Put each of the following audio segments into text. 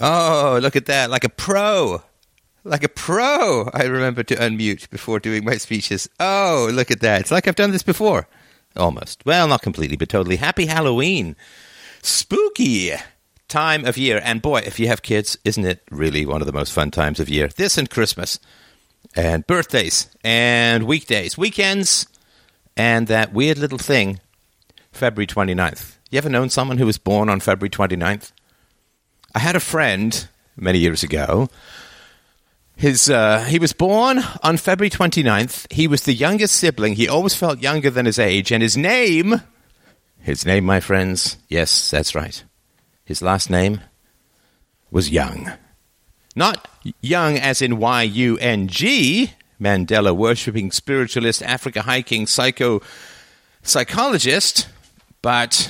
Oh, look at that. Like a pro. Like a pro. I remember to unmute before doing my speeches. Oh, look at that. It's like I've done this before. Almost. Well, not completely, but totally. Happy Halloween. Spooky time of year. And boy, if you have kids, isn't it really one of the most fun times of year? This and Christmas. And birthdays. And weekdays. Weekends. And that weird little thing, February 29th. You ever known someone who was born on February 29th? I had a friend many years ago. He was born on February 29th. He was the youngest sibling. He always felt younger than his age. And his name, my friends, yes, that's right. His last name was Young. Not Young as in Y-U-N-G, Mandela-worshipping, spiritualist, Africa-hiking, psychologist, but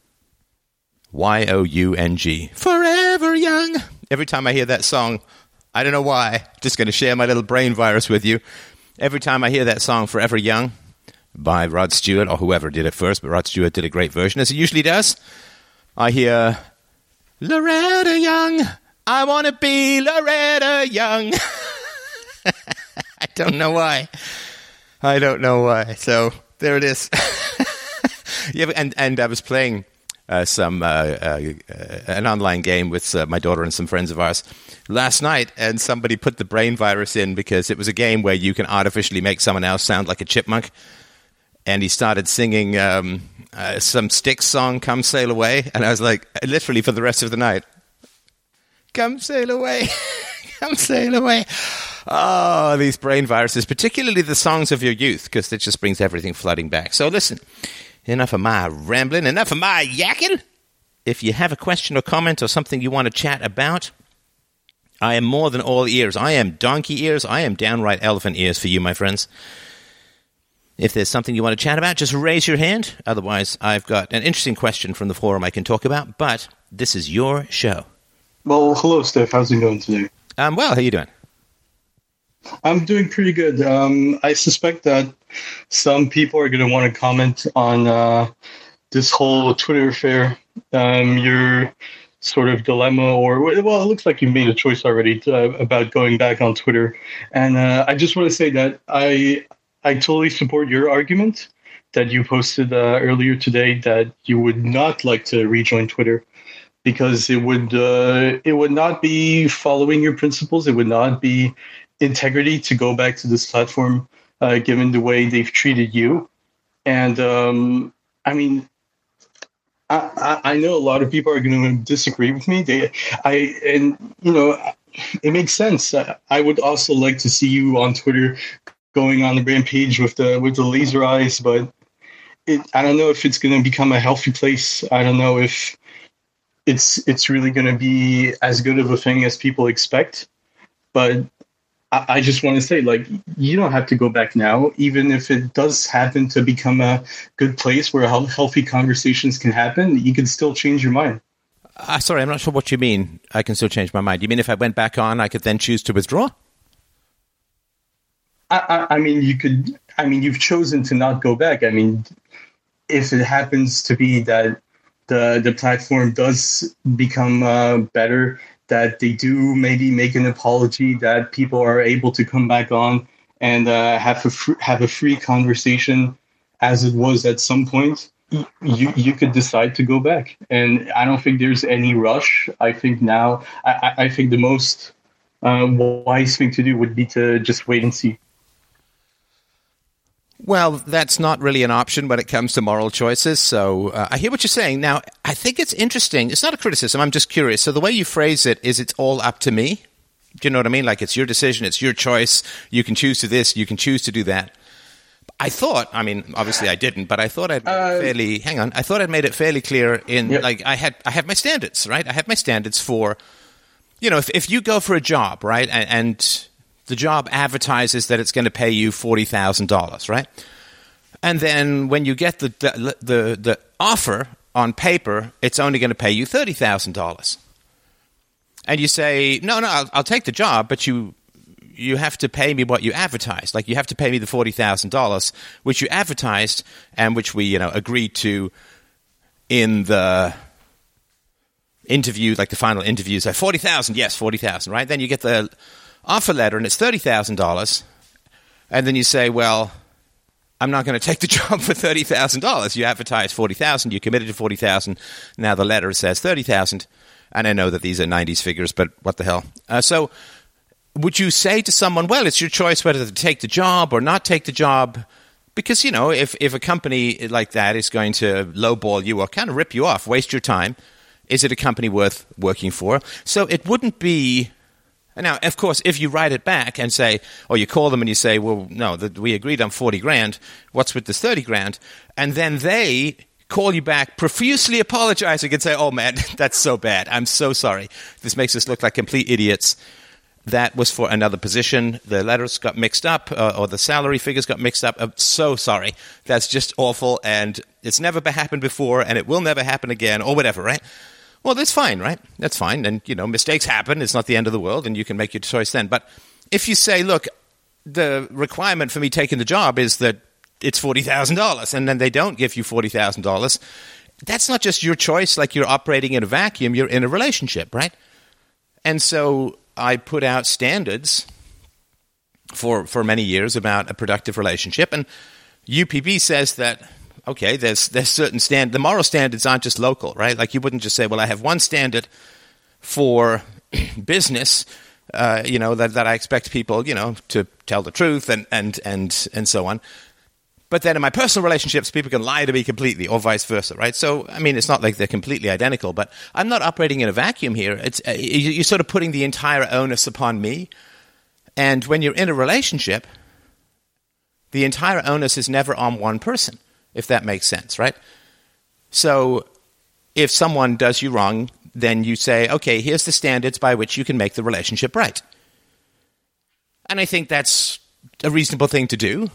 Y-O-U-N-G. Forever Young. Every time I hear that song, I don't know why, just going to share my little brain virus with you. Every time I hear that song, Forever Young, by Rod Stewart, or whoever did it first, but Rod Stewart did a great version, as he usually does, I hear, Loretta Young, I want to be Loretta Young. I don't know why. So, there it is. Yeah, and I was playing an online game with my daughter and some friends of ours last night, and somebody put the brain virus in because it was a game where you can artificially make someone else sound like a chipmunk. And he started singing some Styx song, Come Sail Away. And I was like, literally for the rest of the night, come sail away, come sail away. Oh, these brain viruses, particularly the songs of your youth, because it just brings everything flooding back. So listen, enough of my rambling, enough of my yakking. If you have a question or comment or something you want to chat about, I am more than all ears. I am donkey ears. I am downright elephant ears for you, my friends. If there's something you want to chat about, just raise your hand. Otherwise, I've got an interesting question from the forum I can talk about, but this is your show. Well, hello, Steph. How's it going today? Well, how you doing? I'm doing pretty good. I suspect that some people are going to want to comment on this whole Twitter affair. Your sort of dilemma, or, well, it looks like you made a choice already about going back on Twitter. And I just want to say that I totally support your argument that you posted earlier today, that you would not like to rejoin Twitter because it would not be following your principles. It would not be integrity to go back to this platform, given the way they've treated you. And I mean, I know a lot of people are going to disagree with me. It makes sense. I would also like to see you on Twitter going on the rampage with the laser eyes, but I don't know if it's going to become a healthy place. I don't know if it's really going to be as good of a thing as people expect. But I just want to say, like, you don't have to go back now, even if it does happen to become a good place where healthy conversations can happen. You can still change your mind. Sorry, I'm not sure what you mean. I can still change my mind. You mean if I went back on, I could then choose to withdraw? I mean, you could. I mean, you've chosen to not go back. I mean, if it happens to be that the platform does become better, that they do maybe make an apology, that people are able to come back on and have a free conversation, as it was at some point, you could decide to go back. And I don't think there's any rush. I think now, I think the most wise thing to do would be to just wait and see. Well, that's not really an option when it comes to moral choices, so I hear what you're saying. Now, I think it's interesting. It's not a criticism, I'm just curious. So the way you phrase it is it's all up to me? Do you know what I mean? Like, it's your decision, it's your choice, you can choose to this, you can choose to do that. I thought, I mean, obviously I didn't, but I thought I'd made it fairly clear in, yep. Like, I have my standards, right? I have my standards for, you know, if you go for a job, right, and the job advertises that it's going to pay you $40,000, right? And then when you get the offer on paper, it's only going to pay you $30,000. And you say, no, I'll take the job, but you have to pay me what you advertised. Like, you have to pay me the $40,000, which you advertised and which we, agreed to in the interview, like the final interview, say 40,000, yes, 40,000, right? Then you get the offer letter and it's $30,000, and then you say, well, I'm not going to take the job for $30,000. You advertise 40,000, you committed to 40,000. Now the letter says 30,000, and I know that these are 90s figures, but what the hell? So would you say to someone, well, it's your choice whether to take the job or not take the job? Because, you know, if a company like that is going to lowball you or kind of rip you off, waste your time, is it a company worth working for? So it wouldn't be... Now, of course, if you write it back and say, or you call them and you say, well, no, we agreed on 40 grand, what's with this 30 grand? And then they call you back profusely apologizing and say, oh, man, that's so bad. I'm so sorry. This makes us look like complete idiots. That was for another position. The letters got mixed up, or the salary figures got mixed up. I'm so sorry. That's just awful, and it's never happened before, and it will never happen again, or whatever, right? Well, that's fine, right? That's fine. And, you know, mistakes happen. It's not the end of the world, and you can make your choice then. But if you say, look, the requirement for me taking the job is that it's $40,000, and then they don't give you $40,000, that's not just your choice, like you're operating in a vacuum. You're in a relationship, right? And so I put out standards for many years about a productive relationship, and UPB says that, okay, there's certain the moral standards aren't just local, right? Like you wouldn't just say, well, I have one standard for business, you know, that I expect people, you know, to tell the truth and so on. But then in my personal relationships, people can lie to me completely, or vice versa, right? So, I mean, it's not like they're completely identical, but I'm not operating in a vacuum here. It's you're sort of putting the entire onus upon me. And when you're in a relationship, the entire onus is never on one person, if that makes sense, right? So if someone does you wrong, then you say, okay, here's the standards by which you can make the relationship right. And I think that's a reasonable thing to do.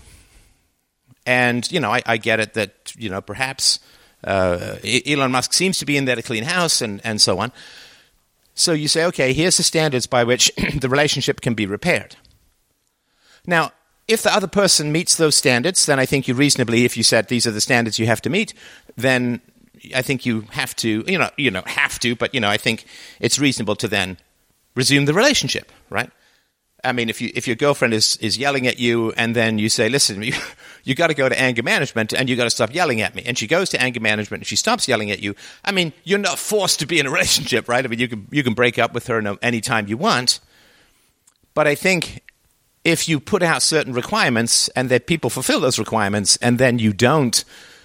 And, you know, I get it that, you know, perhaps Elon Musk seems to be in there to clean house and so on. So you say, okay, here's the standards by which the relationship can be repaired. Now, if the other person meets those standards, then I think you reasonably, if you said these are the standards you have to meet, then I think you have to, but, you know, I think it's reasonable to then resume the relationship, right? I mean, if your girlfriend is yelling at you and then you say, listen, you got to go to anger management and you got to stop yelling at me. And she goes to anger management and she stops yelling at you. I mean, you're not forced to be in a relationship, right? I mean, you can break up with her any time you want. But I think if you put out certain requirements and that people fulfill those requirements and then you don't,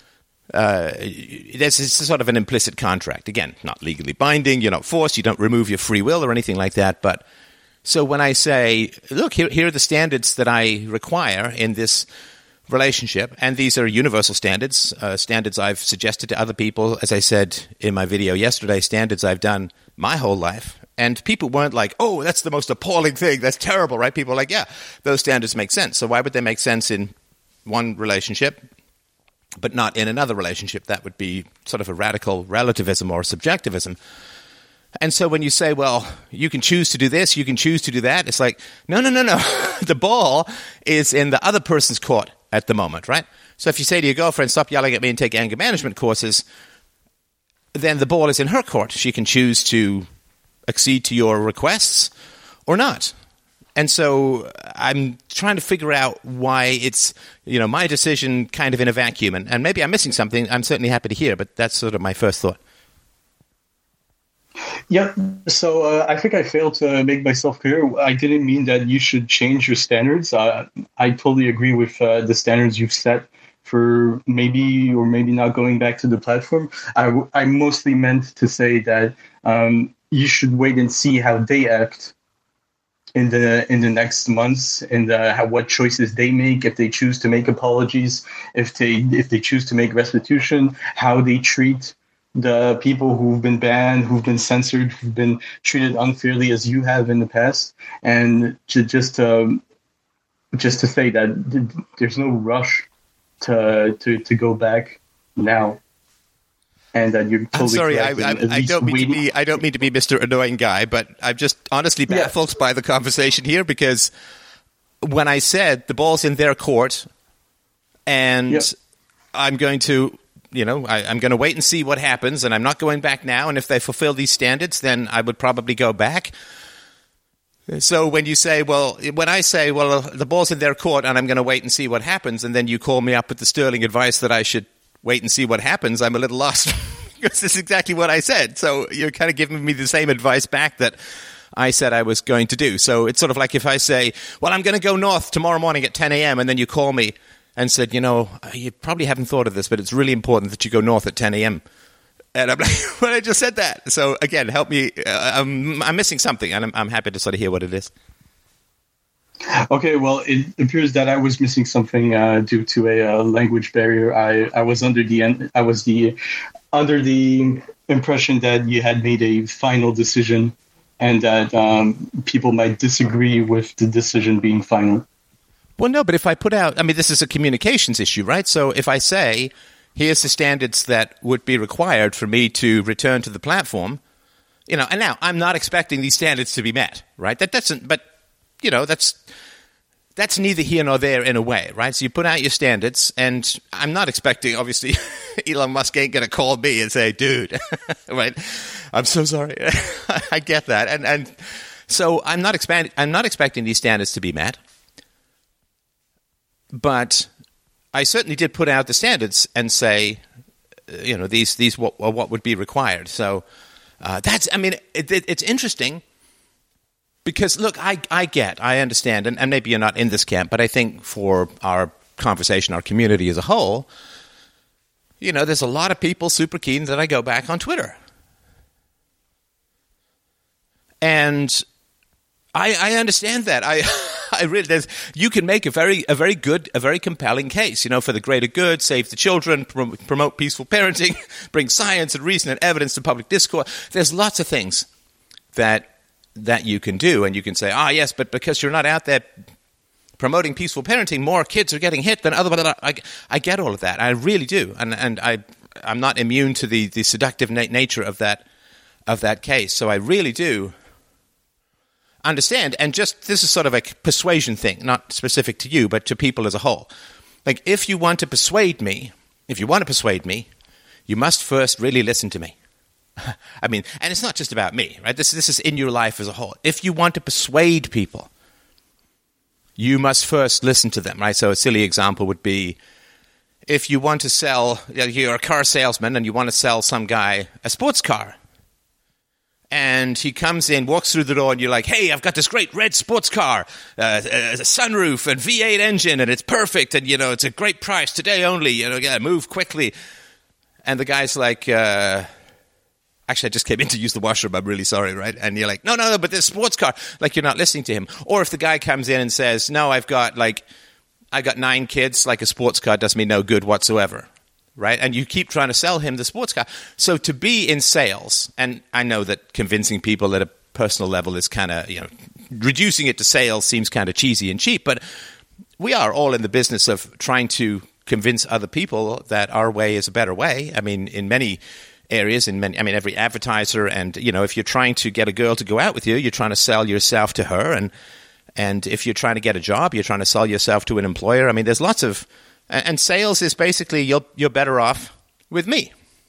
there's sort of an implicit contract. Again, not legally binding. You're not forced. You don't remove your free will or anything like that. But so when I say, look, here are the standards that I require in this relationship, and these are universal standards, standards I've suggested to other people, as I said in my video yesterday, standards I've done my whole life. And people weren't like, oh, that's the most appalling thing. That's terrible, right? People are like, yeah, those standards make sense. So why would they make sense in one relationship, but not in another relationship? That would be sort of a radical relativism or subjectivism. And so when you say, well, you can choose to do this, you can choose to do that, it's like, no. The ball is in the other person's court at the moment, right? So if you say to your girlfriend, stop yelling at me and take anger management courses, then the ball is in her court. She can choose to accede to your requests or not. And so I'm trying to figure out why it's, you know, my decision kind of in a vacuum. And maybe I'm missing something. I'm certainly happy to hear, but that's sort of my first thought. Yeah, so I think I failed to make myself clear. I didn't mean that you should change your standards. I totally agree with the standards you've set for maybe or maybe not going back to the platform. I mostly meant to say that you should wait and see how they act in the next months, and what choices they make, if they choose to make apologies, if they choose to make restitution, how they treat the people who've been banned, who've been censored, who've been treated unfairly as you have in the past, and just to say that there's no rush to go back now, and that you're totally. I'm sorry, I don't mean to be Mr. Annoying Guy, but I'm just honestly baffled by the conversation here, because when I said the ball's in their court, and I'm going to I'm going to wait and see what happens, and I'm not going back now. And if they fulfill these standards, then I would probably go back. So when I say, the ball's in their court and I'm going to wait and see what happens, and then you call me up with the sterling advice that I should wait and see what happens, I'm a little lost because this is exactly what I said. So you're kind of giving me the same advice back that I said I was going to do. So it's sort of like if I say, well, I'm going to go north tomorrow morning at 10 a.m., and then you call me and said, you probably haven't thought of this, but it's really important that you go north at 10 a.m., and I'm like, well, I just said that. So, again, help me. I'm missing something, and I'm happy to sort of hear what it is. Okay, well, it appears that I was missing something due to a language barrier. I was under the impression that you had made a final decision, and that people might disagree with the decision being final. Well, no, but if I put out, this is a communications issue, right? So if I say, here's the standards that would be required for me to return to the platform, and now I'm not expecting these standards to be met, right? That's neither here nor there in a way, right? So you put out your standards, and I'm not expecting, obviously, Elon Musk ain't going to call me and say, dude, right? I'm so sorry. I get that. And so I'm not expecting these standards to be met, but I certainly did put out the standards and say, these what would be required. So it's interesting because, look, I understand, and maybe you're not in this camp, but I think for our conversation, our community as a whole, there's a lot of people super keen that I go back on Twitter. And I understand that. I really, you can make a very good, a very compelling case, for the greater good, save the children, promote peaceful parenting, bring science and reason and evidence to public discourse. There's lots of things that you can do, and you can say, yes, but because you're not out there promoting peaceful parenting, more kids are getting hit than other. I get all of that. I really do, and I'm not immune to the seductive nature of that case. So I really do understand, and just this is sort of a persuasion thing, not specific to you, but to people as a whole. Like, if you want to persuade me, you must first really listen to me. And it's not just about me, right? This is in your life as a whole. If you want to persuade people, you must first listen to them, right? So a silly example would be, if you want to sell, you're a car salesman and you want to sell some guy a sports car, and he comes in, walks through the door, and you're like, hey, I've got this great red sports car, a sunroof and V8 engine, and it's perfect, and, it's a great price, today only, move quickly. And the guy's like, actually, I just came in to use the washroom, I'm really sorry, right? And you're like, no, but this sports car, like, you're not listening to him. Or if the guy comes in and says, no, I got 9 kids, like, a sports car does me no good whatsoever. Right? And you keep trying to sell him the sports car. So to be in sales, and I know that convincing people at a personal level is kind of, reducing it to sales seems kind of cheesy and cheap, but we are all in the business of trying to convince other people that our way is a better way. In many areas, every advertiser, and, if you're trying to get a girl to go out with you, you're trying to sell yourself to her, and if you're trying to get a job, you're trying to sell yourself to an employer. There's lots of... And sales is basically you're better off with me.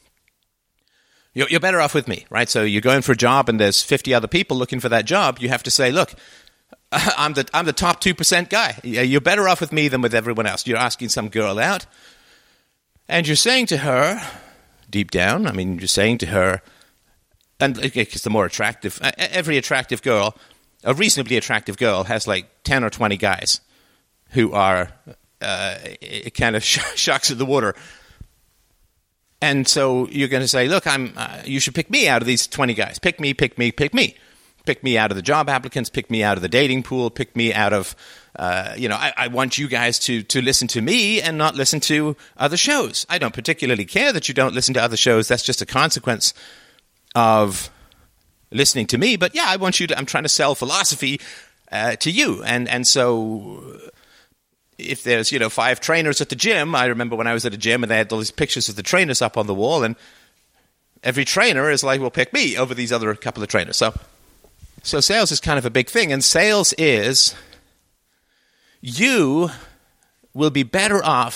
You're better off with me, right? So you're going for a job and there's 50 other people looking for that job. You have to say, look, I'm the top 2% guy. You're better off with me than with everyone else. You're asking some girl out, and you're saying to her, deep down, you're saying to her, and it's the more attractive, every attractive girl, a reasonably attractive girl has like 10 or 20 guys who are... it kind of shocks in the water. And so you're going to say, look, you should pick me out of these 20 guys. Pick me. Pick me out of the job applicants. Pick me out of the dating pool. Pick me out of, I want you guys to listen to me and not listen to other shows. I don't particularly care that you don't listen to other shows. That's just a consequence of listening to me. But yeah, I'm trying to sell philosophy to you. And so... if there's, 5 trainers at the gym, I remember when I was at a gym and they had all these pictures of the trainers up on the wall, and every trainer is like, well, pick me over these other couple of trainers. So sales is kind of a big thing, and sales is, you will be better off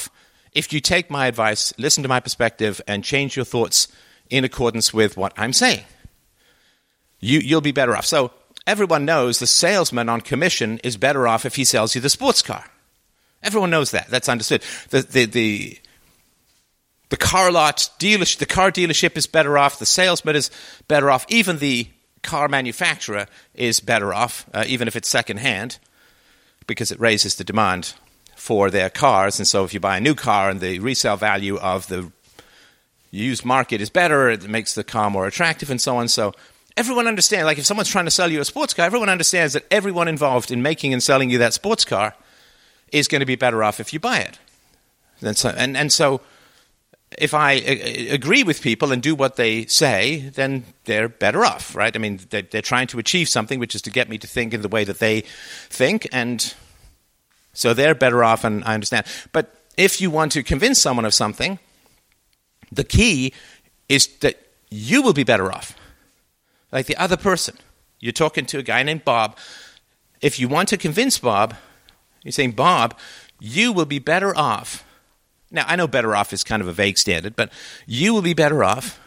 if you take my advice, listen to my perspective, and change your thoughts in accordance with what I'm saying. You'll be better off. So everyone knows the salesman on commission is better off if he sells you the sports car. Everyone knows that. That's understood. The car lot dealership, the car dealership is better off. The salesman is better off. Even the car manufacturer is better off, even if it's secondhand, because it raises the demand for their cars. And so if you buy a new car and the resale value of the used market is better, it makes the car more attractive and so on. So everyone understands, like if someone's trying to sell you a sports car, everyone understands that everyone involved in making and selling you that sports car is going to be better off if you buy it. And so if I agree with people and do what they say, then they're better off, right? I mean, they're trying to achieve something, which is to get me to think in the way that they think, and so they're better off, and I understand. But if you want to convince someone of something, the key is that you will be better off. Like the other person. You're talking to a guy named Bob. If you want to convince Bob, you're saying, Bob, you will be better off. Now, I know better off is kind of a vague standard, but you will be better off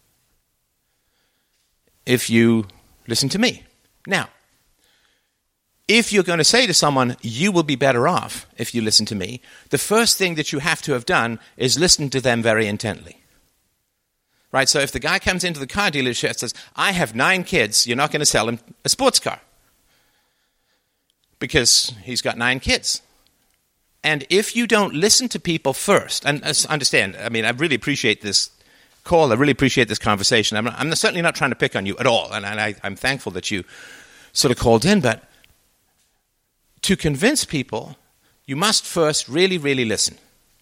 if you listen to me. Now, if you're going to say to someone, you will be better off if you listen to me, the first thing that you have to have done is listen to them very intently. Right? So if the guy comes into the car dealership and says, I have 9 kids, you're not going to sell him a sports car because he's got 9 kids. And if you don't listen to people first, and understand, I mean, I really appreciate this call. I really appreciate this conversation. I'm certainly not trying to pick on you at all, and I'm thankful that you sort of called in. But to convince people, you must first really, really listen.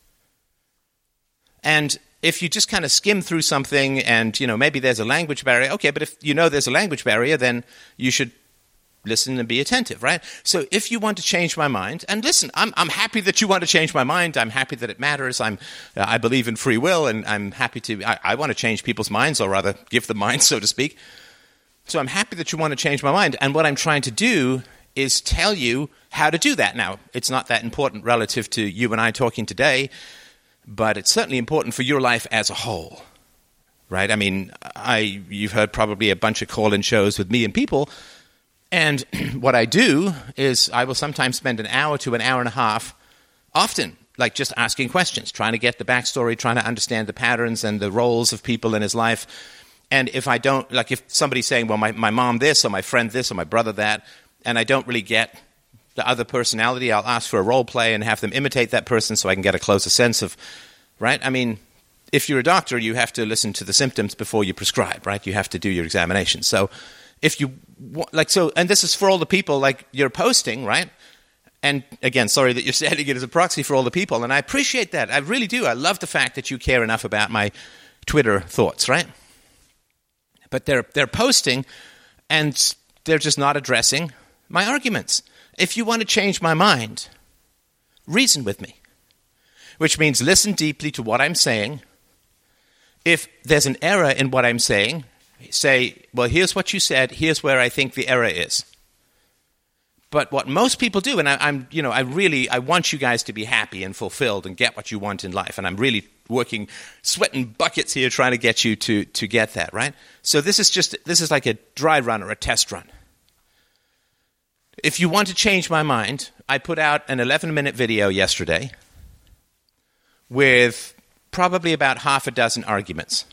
And if you just kind of skim through something and, maybe there's a language barrier, okay, but if you know there's a language barrier, then you should listen and be attentive, right? So if you want to change my mind, and listen, I'm happy that you want to change my mind. I'm happy that it matters. I believe in free will, and I'm happy to, I want to change people's minds, or rather give them minds, so to speak. So I'm happy that you want to change my mind. And what I'm trying to do is tell you how to do that. Now, it's not that important relative to you and I talking today, but it's certainly important for your life as a whole, right? I mean, you've heard probably a bunch of call-in shows with me and people. And what I do is I will sometimes spend an hour to an hour and a half, often, like just asking questions, trying to get the backstory, trying to understand the patterns and the roles of people in his life. And if I don't, like if somebody's saying, well, my mom this, or my friend this, or my brother that, and I don't really get the other personality, I'll ask for a role play and have them imitate that person so I can get a closer sense of, right? I mean, if you're a doctor, you have to listen to the symptoms before you prescribe, right? You have to do your examination. So if you and this is for all the people like you're posting, right? And again, sorry that you're setting it as a proxy for all the people, and I appreciate that. I really do. I love the fact that you care enough about my Twitter thoughts, right? But they're posting, and they're just not addressing my arguments. If you want to change my mind, reason with me, which means listen deeply to what I'm saying. If there's an error in what I'm saying, say, well, here's what you said, here's where I think the error is. But what most people do, and I want you guys to be happy and fulfilled and get what you want in life, and I'm really working, sweating buckets here trying to get you to get that, right? So this is like a dry run or a test run. If you want to change my mind, I put out an 11-minute video yesterday with probably about half a dozen arguments.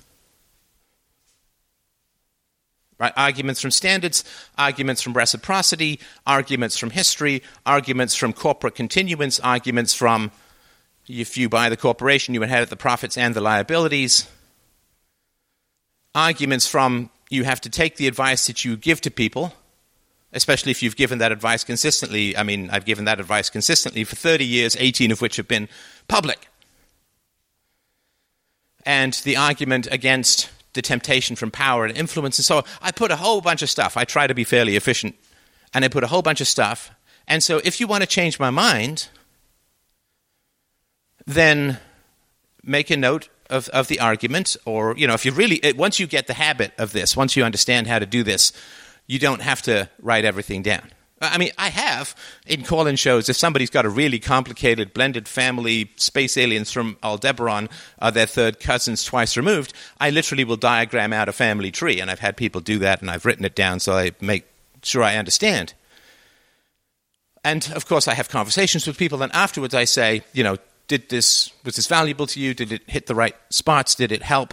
Right? Arguments from standards, arguments from reciprocity, arguments from history, arguments from corporate continuance, arguments from if you buy the corporation, you inherit the profits and the liabilities, arguments from you have to take the advice that you give to people, especially if you've given that advice consistently. I mean, I've given that advice consistently for 30 years, 18 of which have been public. And the argument against the temptation from power and influence. And so I put a whole bunch of stuff. I try to be fairly efficient. And I put a whole bunch of stuff. And so if you want to change my mind, then make a note of the argument. Or, if you really, once you get the habit of this, once you understand how to do this, you don't have to write everything down. I mean, I have in call-in shows, if somebody's got a really complicated blended family, space aliens from Aldebaran are their third cousins twice removed, I literally will diagram out a family tree, and I've had people do that, and I've written it down so I make sure I understand. And, of course, I have conversations with people, and afterwards I say, was this valuable to you? Did it hit the right spots? Did it help?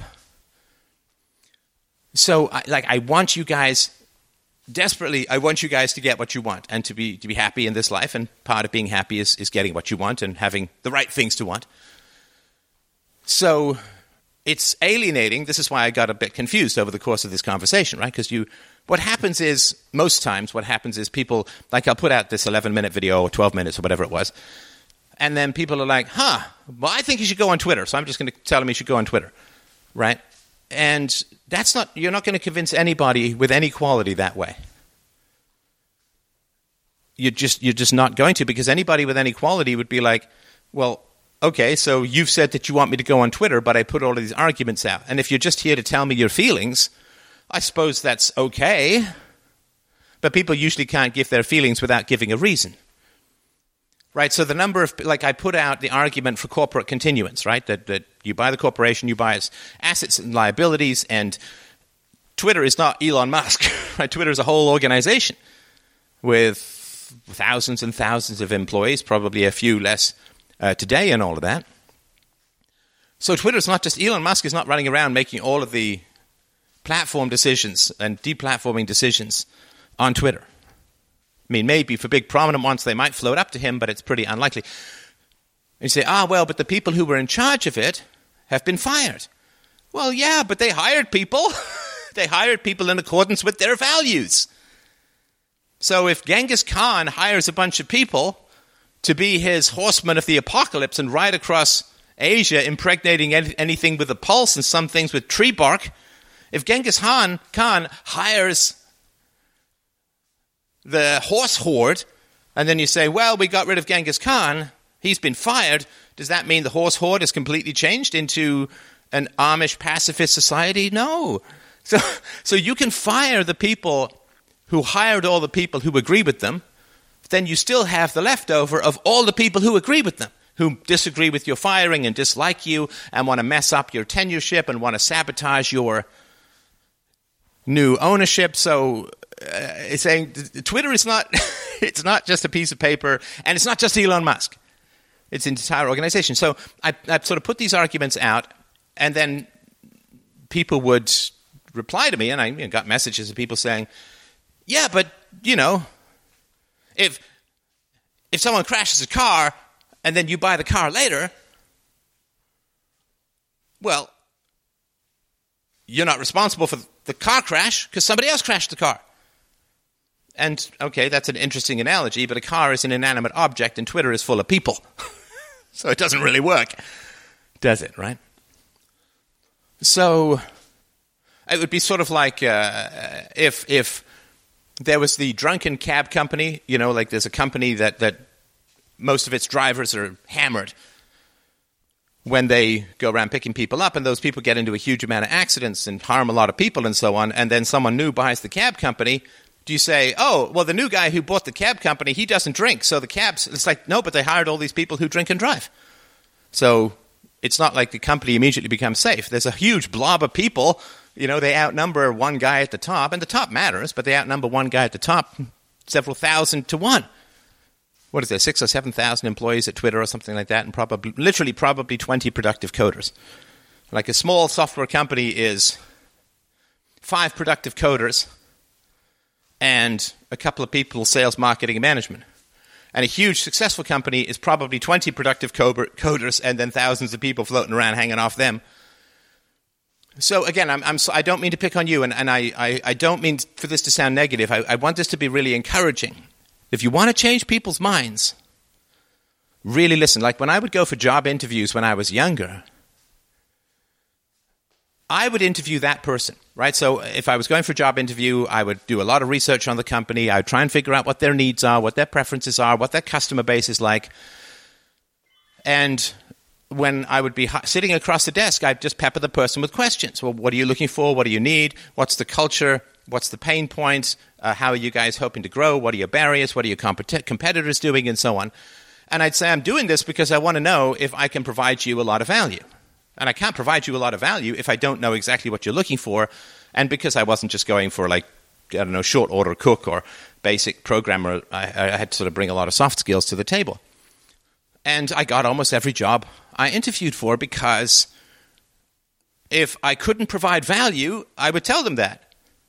So, I want you guys... Desperately, I want you guys to get what you want and to be happy in this life. And part of being happy is getting what you want and having the right things to want. So it's alienating. This is why I got a bit confused over the course of this conversation, right? Because what happens is, most times what happens is people, like I'll put out this 11-minute video or 12 minutes or whatever it was. And then people are like, well, I think you should go on Twitter. So I'm just going to tell them you should go on Twitter, right? And you're not going to convince anybody with any quality that way. You're just not going to, because anybody with any quality would be like, well, okay, so you've said that you want me to go on Twitter, but I put all of these arguments out. And if you're just here to tell me your feelings, I suppose that's okay. But people usually can't give their feelings without giving a reason. Right, so the number of, I put out the argument for corporate continuance, right, that you buy the corporation, you buy its assets and liabilities, and Twitter is not Elon Musk, right? Twitter is a whole organization with thousands and thousands of employees, probably a few less today and all of that. So Twitter's not just, Elon Musk is not running around making all of the platform decisions and deplatforming decisions on Twitter. I mean, maybe for big prominent ones, they might float up to him, but it's pretty unlikely. And you say, but the people who were in charge of it have been fired. Well, yeah, but they hired people. They hired people in accordance with their values. So if Genghis Khan hires a bunch of people to be his horsemen of the apocalypse and ride across Asia, impregnating anything with a pulse and some things with tree bark, if Genghis Khan hires the horse horde, and then you say, well, we got rid of Genghis Khan, he's been fired, does that mean the horse horde has completely changed into an Amish pacifist society? No. So you can fire the people who hired all the people who agree with them, then you still have the leftover of all the people who agree with them, who disagree with your firing and dislike you and want to mess up your tenureship and want to sabotage your new ownership. So it's saying Twitter is not, it's not just a piece of paper, and it's not just Elon Musk. It's an entire organization. So I sort of put these arguments out, and then people would reply to me, and I got messages of people saying, yeah, but, if someone crashes a car and then you buy the car later, well, you're not responsible for the car crash because somebody else crashed the car. And, okay, that's an interesting analogy, but a car is an inanimate object and Twitter is full of people. So it doesn't really work, does it, right? So it would be sort of like if there was the drunken cab company, like there's a company that most of its drivers are hammered when they go around picking people up, and those people get into a huge amount of accidents and harm a lot of people and so on, and then someone new buys the cab company. Do you say, oh, well, the new guy who bought the cab company, he doesn't drink, so the cabs, it's like, no, but they hired all these people who drink and drive. So it's not like the company immediately becomes safe. There's a huge blob of people, they outnumber one guy at the top, and the top matters, but they outnumber one guy at the top several thousand to one. What is there, 6,000 or 7,000 employees at Twitter or something like that, and probably 20 productive coders. Like a small software company is 5 productive coders and a couple of people, sales, marketing, and management. And a huge successful company is probably 20 productive coders and then thousands of people floating around hanging off them. So again, I don't mean to pick on you, and I don't mean for this to sound negative. I want this to be really encouraging. If you want to change people's minds, really listen. Like when I would go for job interviews when I was younger, I would interview that person, right? So if I was going for a job interview, I would do a lot of research on the company. I would try and figure out what their needs are, what their preferences are, what their customer base is like. And when I would be sitting across the desk, I'd just pepper the person with questions. Well, what are you looking for? What do you need? What's the culture? What's the pain points? How are you guys hoping to grow? What are your barriers? What are your competitors doing? And so on. And I'd say I'm doing this because I want to know if I can provide you a lot of value. And I can't provide you a lot of value if I don't know exactly what you're looking for, and because I wasn't just going for, like, I don't know, short order cook or basic programmer. I had to sort of bring a lot of soft skills to the table. And I got almost every job I interviewed for, because if I couldn't provide value, I would tell them that.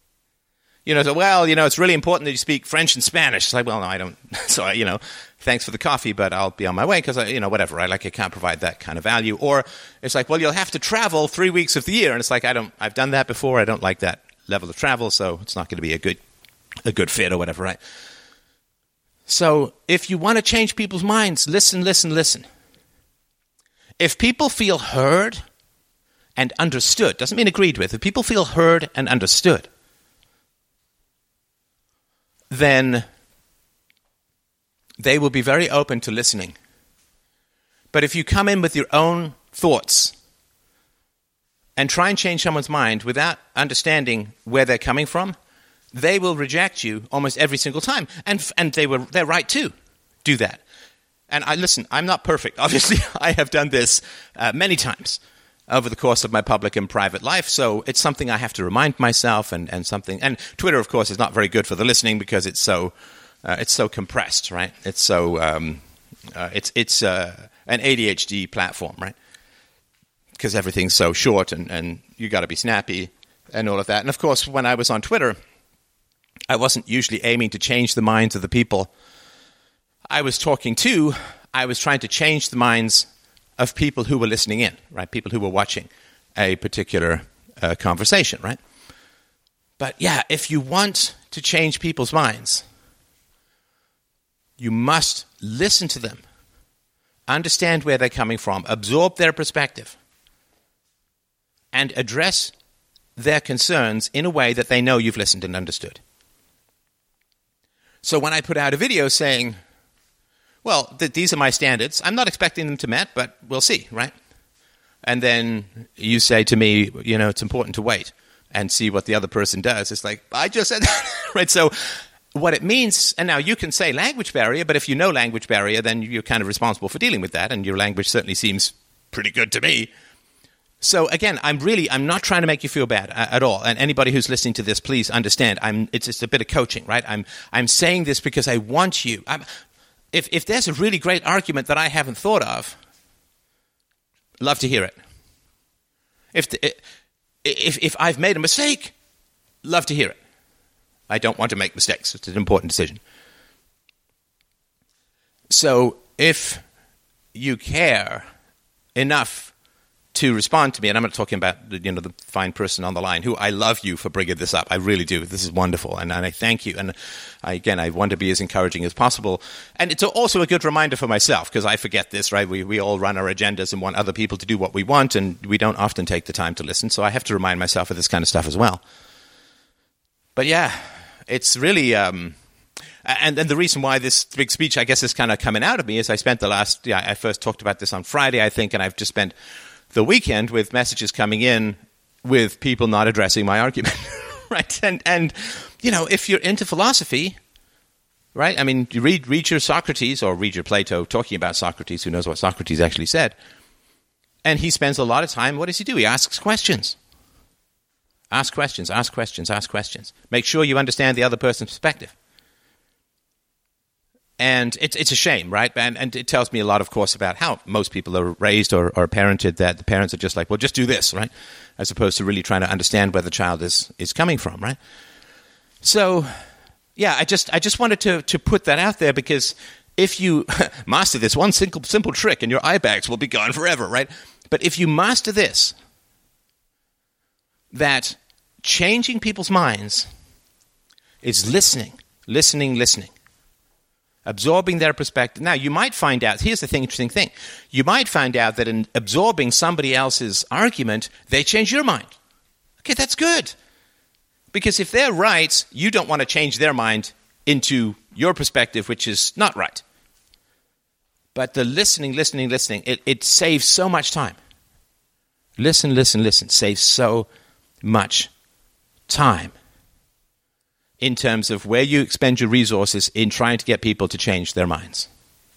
It's really important that you speak French and Spanish. It's like, well, no, I don't. So, thanks for the coffee, but I'll be on my way because, whatever. I can't provide that kind of value. Or it's like, well, you'll have to travel 3 weeks of the year. And it's like, I've done that before. I don't like that level of travel, so it's not going to be a good fit or whatever, right? So if you want to change people's minds, listen. If people feel heard and understood, doesn't mean agreed with, if people feel heard and understood, then they will be very open to listening. But if you come in with your own thoughts and try and change someone's mind without understanding where they're coming from, they will reject you almost every single time. And they're right to do that. And I'm not perfect. Obviously, I have done this many times over the course of my public and private life, so it's something I have to remind myself, and something. And Twitter, of course, is not very good for the listening because it's so compressed, right? It's so it's an ADHD platform, right? Because everything's so short, and you got to be snappy and all of that. And of course, when I was on Twitter, I wasn't usually aiming to change the minds of the people I was talking to. I was trying to change the minds of people who were listening in, right? People who were watching a particular conversation, right? But yeah, if you want to change people's minds, you must listen to them, understand where they're coming from, absorb their perspective, and address their concerns in a way that they know you've listened and understood. So when I put out a video saying, well, these are my standards, I'm not expecting them to met, but we'll see, right? And then you say to me, it's important to wait and see what the other person does. It's like, I just said that, right? So what it means, and now you can say language barrier, but if you know language barrier, then you're kind of responsible for dealing with that, and your language certainly seems pretty good to me. So again, I'm not trying to make you feel bad at all. And anybody who's listening to this, please understand, it's just a bit of coaching, right? I'm saying this because I want you. If there's a really great argument that I haven't thought of, love to hear it. If I've made a mistake, love to hear it. I don't want to make mistakes. It's an important decision. So if you care enough to respond to me, and I'm not talking about the fine person on the line, who I love you for bringing this up. I really do. This is wonderful, and I thank you. And I want to be as encouraging as possible. And it's also a good reminder for myself, because I forget this, right? We all run our agendas and want other people to do what we want, and we don't often take the time to listen. So I have to remind myself of this kind of stuff as well. But yeah, it's really... And the reason why this big speech, I guess, is kind of coming out of me is I spent I first talked about this on Friday, I think, and I've just spent the weekend with messages coming in with people not addressing my argument, right? And if you're into philosophy, right? I mean, you read your Socrates or read your Plato talking about Socrates, who knows what Socrates actually said. And he spends a lot of time, what does he do? He asks questions. Ask questions. Make sure you understand the other person's perspective. And it's a shame, right? And it tells me a lot, of course, about how most people are raised or parented, that the parents are just like, well, just do this, right? As opposed to really trying to understand where the child is coming from, right? So, yeah, I just wanted to put that out there, because if you master this one simple trick, and your eye bags will be gone forever, right? But if you master this, that changing people's minds is listening. Absorbing their perspective. Now, you might find out, here's the interesting thing. You might find out that in absorbing somebody else's argument, they change your mind. Okay, that's good. Because if they're right, you don't want to change their mind into your perspective, which is not right. But the listening, it saves so much time. Listen, saves so much time. in terms of where you expend your resources in trying to get people to change their minds.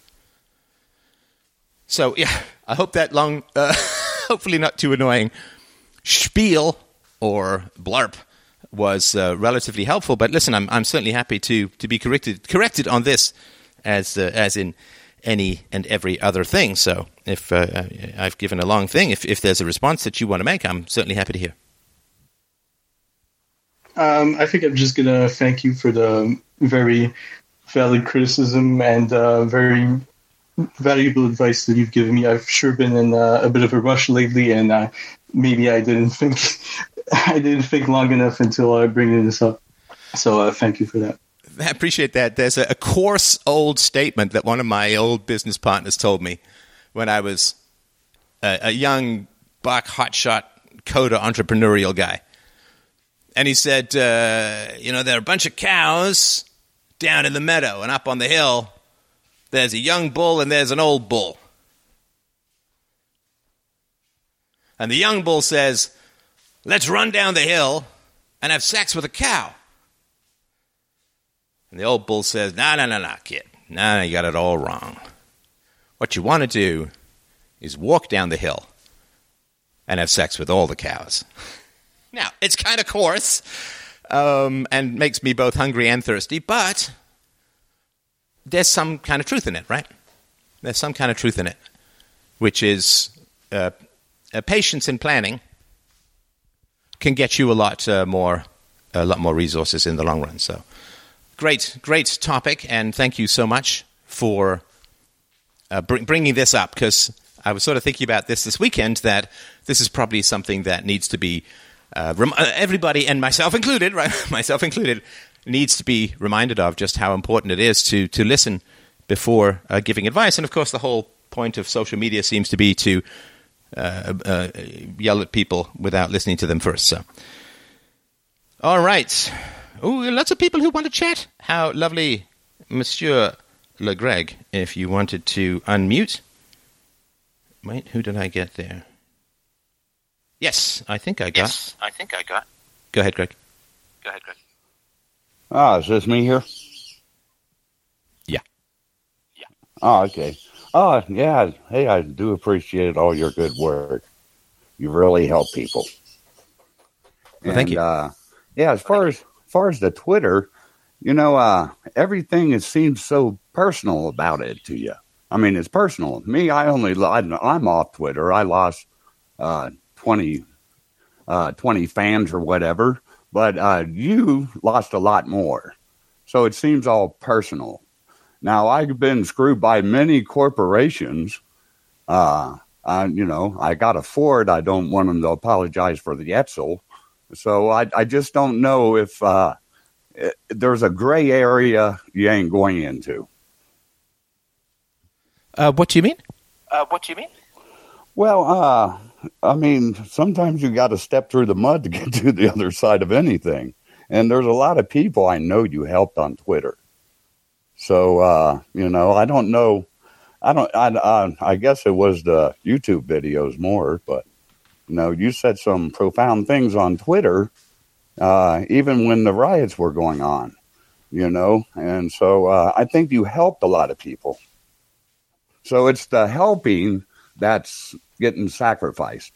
So, yeah, I hope that long, hopefully not too annoying spiel or blarp was relatively helpful. But listen, I'm certainly happy to be corrected on this as in any and every other thing. So if I've given a long thing, if there's a response that you want to make, I'm certainly happy to hear. I think I'm just going to thank you for the very valid criticism and very valuable advice that you've given me. I've sure been in a bit of a rush lately, and maybe I didn't think long enough until bringing this up. So thank you for that. I appreciate that. There's a coarse old statement that one of my old business partners told me when I was a young buck hotshot coder entrepreneurial guy. And he said, there are a bunch of cows down in the meadow, and up on the hill, there's a young bull and there's an old bull. And the young bull says, let's run down the hill and have sex with a cow. And the old bull says, no, kid. No, you got it all wrong. What you want to do is walk down the hill and have sex with all the cows. Now, it's kind of coarse and makes me both hungry and thirsty, but there's some kind of truth in it, right? There's some kind of truth in it, which is patience in planning can get you a lot more resources in the long run. So, great topic, and thank you so much for bringing this up, because I was sort of thinking about this weekend, that this is probably something that needs to be everybody, and myself included, right? Myself included, needs to be reminded of just how important it is to listen before giving advice. And of course, the whole point of social media seems to be to yell at people without listening to them first. So, all right. Oh, lots of people who want to chat. How lovely, Monsieur Le Greg, if you wanted to unmute. Wait, who did I get there? Yes, I think I got. Go ahead, Greg. Is this me here? Yeah. Oh, okay. Oh, yeah. Hey, I do appreciate all your good work. You really help people. Well, thank you. Yeah, as far as the Twitter, everything seems so personal about it to you. I mean, it's personal. Me, I'm off Twitter. I lost 20 fans or whatever, but you lost a lot more. So it seems all personal. Now, I've been screwed by many corporations. I got a Ford. I don't want them to apologize for the Etzel. So I just don't know if there's a gray area you ain't going into. What do you mean? Well, I mean, sometimes you got to step through the mud to get to the other side of anything. And there's a lot of people I know you helped on Twitter. So, I don't know. I guess it was the YouTube videos more, but, you said some profound things on Twitter, even when the riots were going on, and so I think you helped a lot of people. So it's the helping that's getting sacrificed.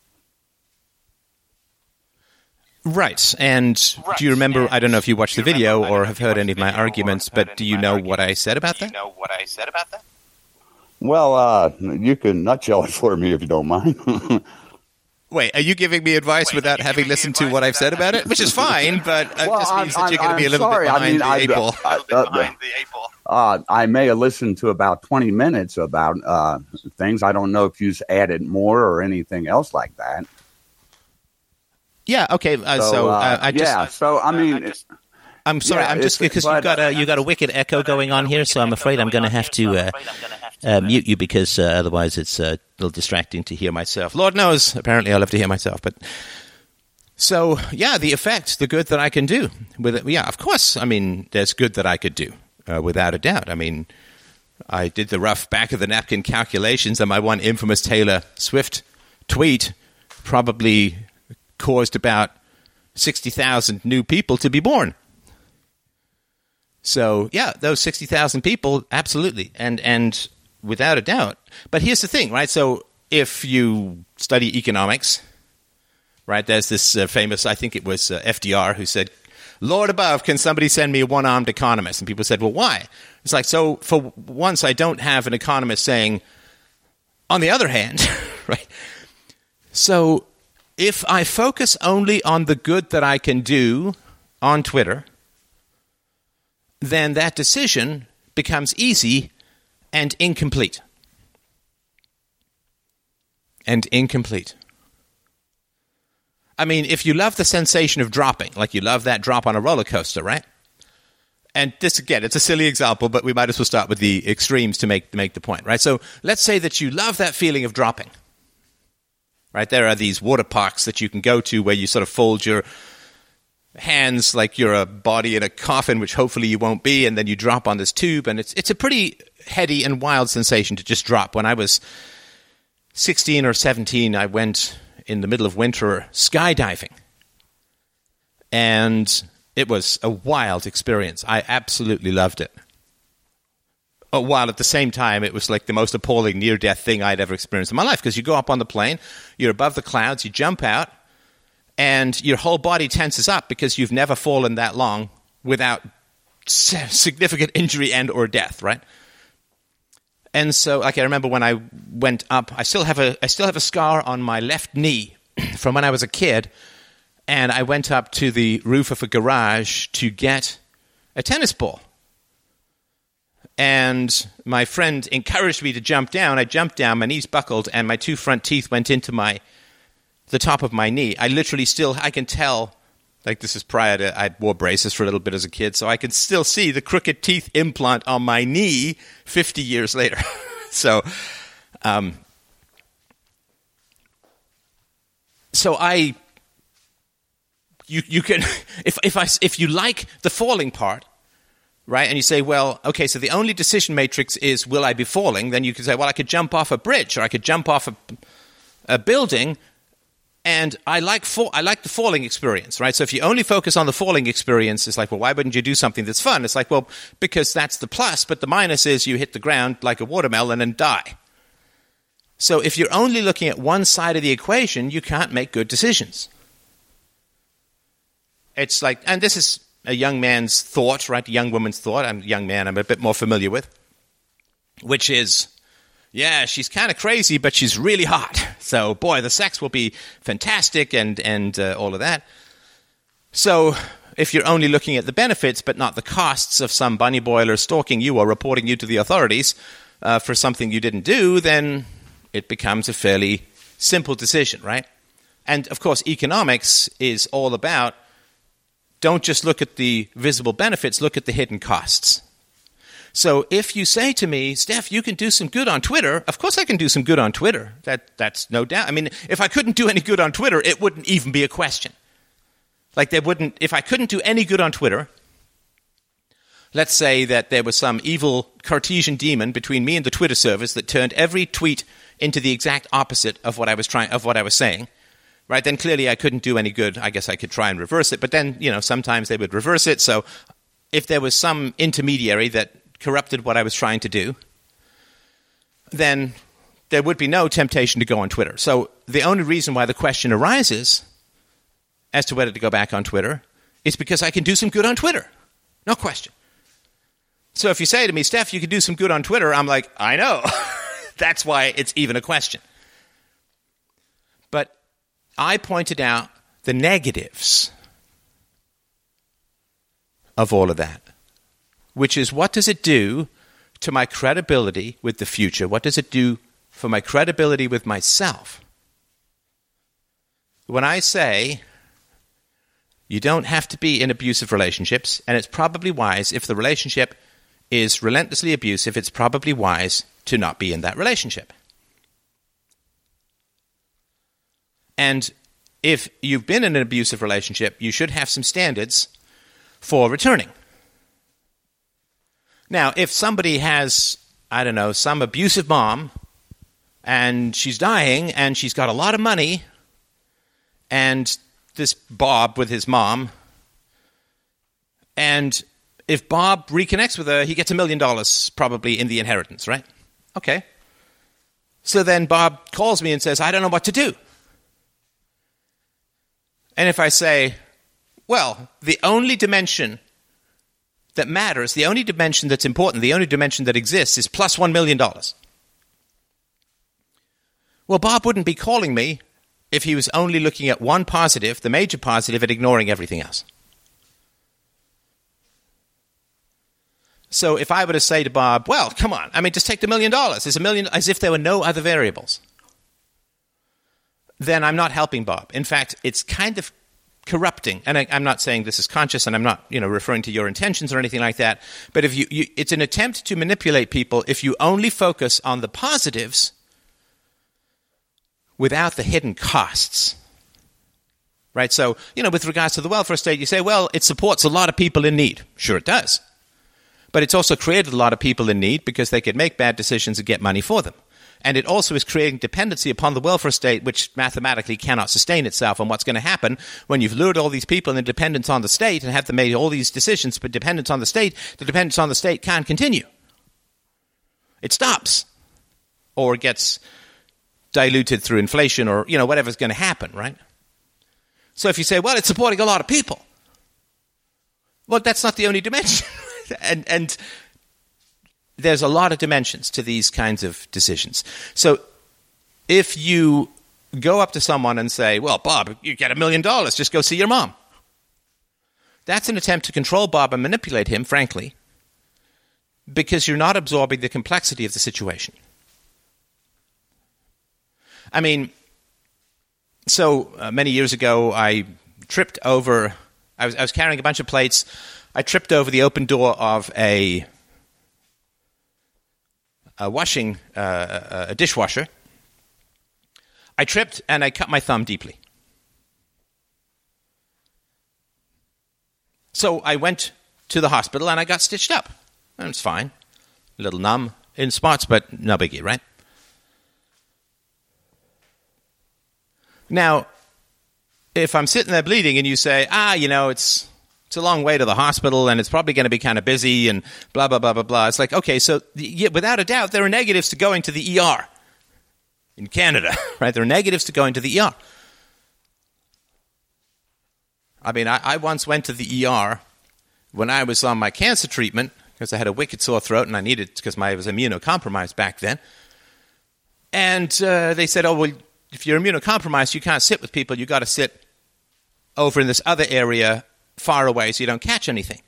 Right. And do you remember, I don't know if you watched the video or have heard any of my arguments, but do you know what I said about that? Well, you can nutshell it for me if you don't mind. Wait, are you giving me advice without having listened to what I've said about it? Which is fine, but it just means that you're going to be a little bit behind the eight ball. I may have listened to about 20 minutes about things. I don't know if you've added more or anything else like that. Yeah, okay. I'm sorry. I'm just because you got a wicked echo going on here, so I'm afraid I'm going to have to mute you because otherwise it's a little distracting to hear myself. Lord knows, apparently I love to hear myself. But so yeah, the effect, the good that I can do with it. Yeah, of course. I mean, there's good that I could do without a doubt. I mean, I did the rough back of the napkin calculations, and my one infamous Taylor Swift tweet probably caused about 60,000 new people to be born. So, yeah, those 60,000 people, absolutely, and without a doubt. But here's the thing, right? So if you study economics, right, there's this famous, I think it was FDR, who said, Lord above, can somebody send me a one-armed economist? And people said, well, why? It's like, so for once I don't have an economist saying, on the other hand, right? So if I focus only on the good that I can do on Twitter, then that decision becomes easy and incomplete. And incomplete. I mean, if you love the sensation of dropping, like you love that drop on a roller coaster, right? And this, again, it's a silly example, but we might as well start with the extremes to make the point, right? So let's say that you love that feeling of dropping, right? There are these water parks that you can go to where you sort of fold your hands like you're a body in a coffin, which hopefully you won't be, and then you drop on this tube, and it's a pretty heady and wild sensation to just drop. When I was 16 or 17, I went in the middle of winter skydiving, and it was a wild experience. I absolutely loved it. While at the same time, it was like the most appalling near-death thing I'd ever experienced in my life, because you go up on the plane, you're above the clouds, you jump out, and your whole body tenses up because you've never fallen that long without significant injury and or death, right? And so, like, I remember when I went up, I still have a scar on my left knee from when I was a kid, and I went up to the roof of a garage to get a tennis ball. And my friend encouraged me to jump down. I jumped down, my knees buckled, and my two front teeth went into the top of my knee. I literally I can tell, like this is prior to, I wore braces for a little bit as a kid, so I can still see the crooked teeth implant on my knee 50 years later. So you can, if you like the falling part, right, and you say, well, okay, so the only decision matrix is, will I be falling? Then you can say, well, I could jump off a bridge, or I could jump off a building, and I like the falling experience, right? So if you only focus on the falling experience, it's like, well, why wouldn't you do something that's fun? It's like, well, because that's the plus, but the minus is you hit the ground like a watermelon and die. So if you're only looking at one side of the equation, you can't make good decisions. It's like, and this is a young man's thought, right? A young woman's thought. I'm a young man, I'm a bit more familiar with, which is, yeah, she's kind of crazy, but she's really hot. So, boy, the sex will be fantastic and all of that. So if you're only looking at the benefits but not the costs of some bunny boiler stalking you or reporting you to the authorities for something you didn't do, then it becomes a fairly simple decision, right? And, of course, economics is all about, don't just look at the visible benefits, look at the hidden costs. So if you say to me, Steph, you can do some good on Twitter, of course I can do some good on Twitter. That's no doubt. I mean, if I couldn't do any good on Twitter, it wouldn't even be a question. Like if I couldn't do any good on Twitter, let's say that there was some evil Cartesian demon between me and the Twitter service that turned every tweet into the exact opposite of what I was saying. Right, then clearly I couldn't do any good. I guess I could try and reverse it, but then, sometimes they would reverse it. So if there was some intermediary that corrupted what I was trying to do, then there would be no temptation to go on Twitter. So the only reason why the question arises as to whether to go back on Twitter is because I can do some good on Twitter. No question. So if you say to me, Steph, you can do some good on Twitter, I'm like, I know. That's why it's even a question. But I pointed out the negatives of all of that, which is, what does it do to my credibility with the future? What does it do for my credibility with myself? When I say you don't have to be in abusive relationships, and it's probably wise, if the relationship is relentlessly abusive, it's probably wise to not be in that relationship. And if you've been in an abusive relationship, you should have some standards for returning. Now, if somebody has, I don't know, some abusive mom, and she's dying, and she's got a lot of money, and this Bob with his mom, and if Bob reconnects with her, he gets $1 million probably in the inheritance, right? Okay. So then Bob calls me and says, I don't know what to do. And if I say, well, the only dimension that matters, the only dimension that's important, the only dimension that exists is plus $1 million. Well, Bob wouldn't be calling me if he was only looking at one positive, the major positive, and ignoring everything else. So if I were to say to Bob, well, come on, I mean, just take the $1 million. There's $1 million, as if there were no other variables. Then I'm not helping Bob. In fact, it's kind of corrupting. And I'm not saying this is conscious, and I'm not, referring to your intentions or anything like that. But if it's an attempt to manipulate people if you only focus on the positives without the hidden costs. Right? So, with regards to the welfare state, you say, well, it supports a lot of people in need. Sure, it does. But it's also created a lot of people in need because they could make bad decisions and get money for them. And it also is creating dependency upon the welfare state, which mathematically cannot sustain itself. And what's going to happen when you've lured all these people in dependence on the state and have them made all these decisions, but dependence on the dependence on the state can't continue. It stops or gets diluted through inflation or, whatever's going to happen, right? So if you say, well, it's supporting a lot of people. Well, that's not the only dimension. and there's a lot of dimensions to these kinds of decisions. So if you go up to someone and say, well, Bob, you get $1 million, just go see your mom. That's an attempt to control Bob and manipulate him, frankly, because you're not absorbing the complexity of the situation. I mean, so many years ago, I tripped over, I was carrying a bunch of plates. I tripped over the open door of a dishwasher. I tripped and I cut my thumb deeply. So I went to the hospital and I got stitched up. And it's fine. A little numb in spots, but no biggie, right? Now, if I'm sitting there bleeding and you say, it's a long way to the hospital and it's probably going to be kind of busy and blah, blah, blah, blah, blah. It's like, okay, so without a doubt, there are negatives to going to the ER in Canada, right? There are negatives to going to the ER. I mean, I once went to the ER when I was on my cancer treatment because I had a wicked sore throat and I needed it because I was immunocompromised back then. And they said, oh, well, if you're immunocompromised, you can't sit with people. You got to sit over in this other area far away so you don't catch anything.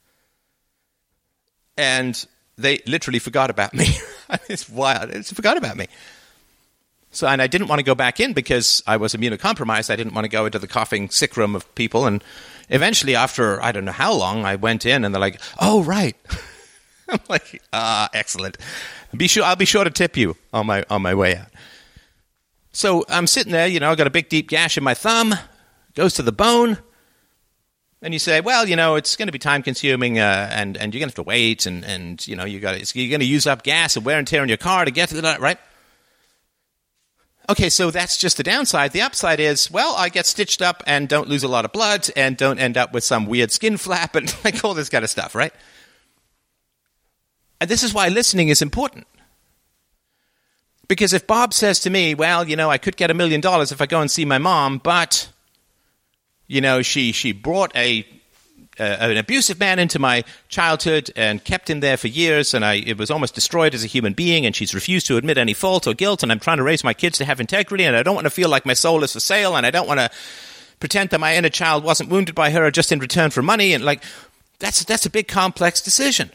And they literally forgot about me. It's wild. They forgot about me. So, and I didn't want to go back in because I was immunocompromised. I didn't want to go into the coughing sick room of people. And eventually, after I don't know how long, I went in and they're like, oh, right. I'm like, excellent. I'll be sure to tip you on my way out. So I'm sitting there, I got a big deep gash in my thumb, goes to the bone. And you say, well, it's going to be time consuming and you're going to have to wait and you're going to use up gas and wear and tear on your car to get to that, right? Okay, so that's just the downside. The upside is, well, I get stitched up and don't lose a lot of blood and don't end up with some weird skin flap and like all this kind of stuff, right? And this is why listening is important. Because if Bob says to me, well, I could get $1 million if I go and see my mom, but, she brought an abusive man into my childhood and kept him there for years, and it was almost destroyed as a human being, and she's refused to admit any fault or guilt, and I'm trying to raise my kids to have integrity, and I don't want to feel like my soul is for sale, and I don't want to pretend that my inner child wasn't wounded by her just in return for money, and that's a big complex decision.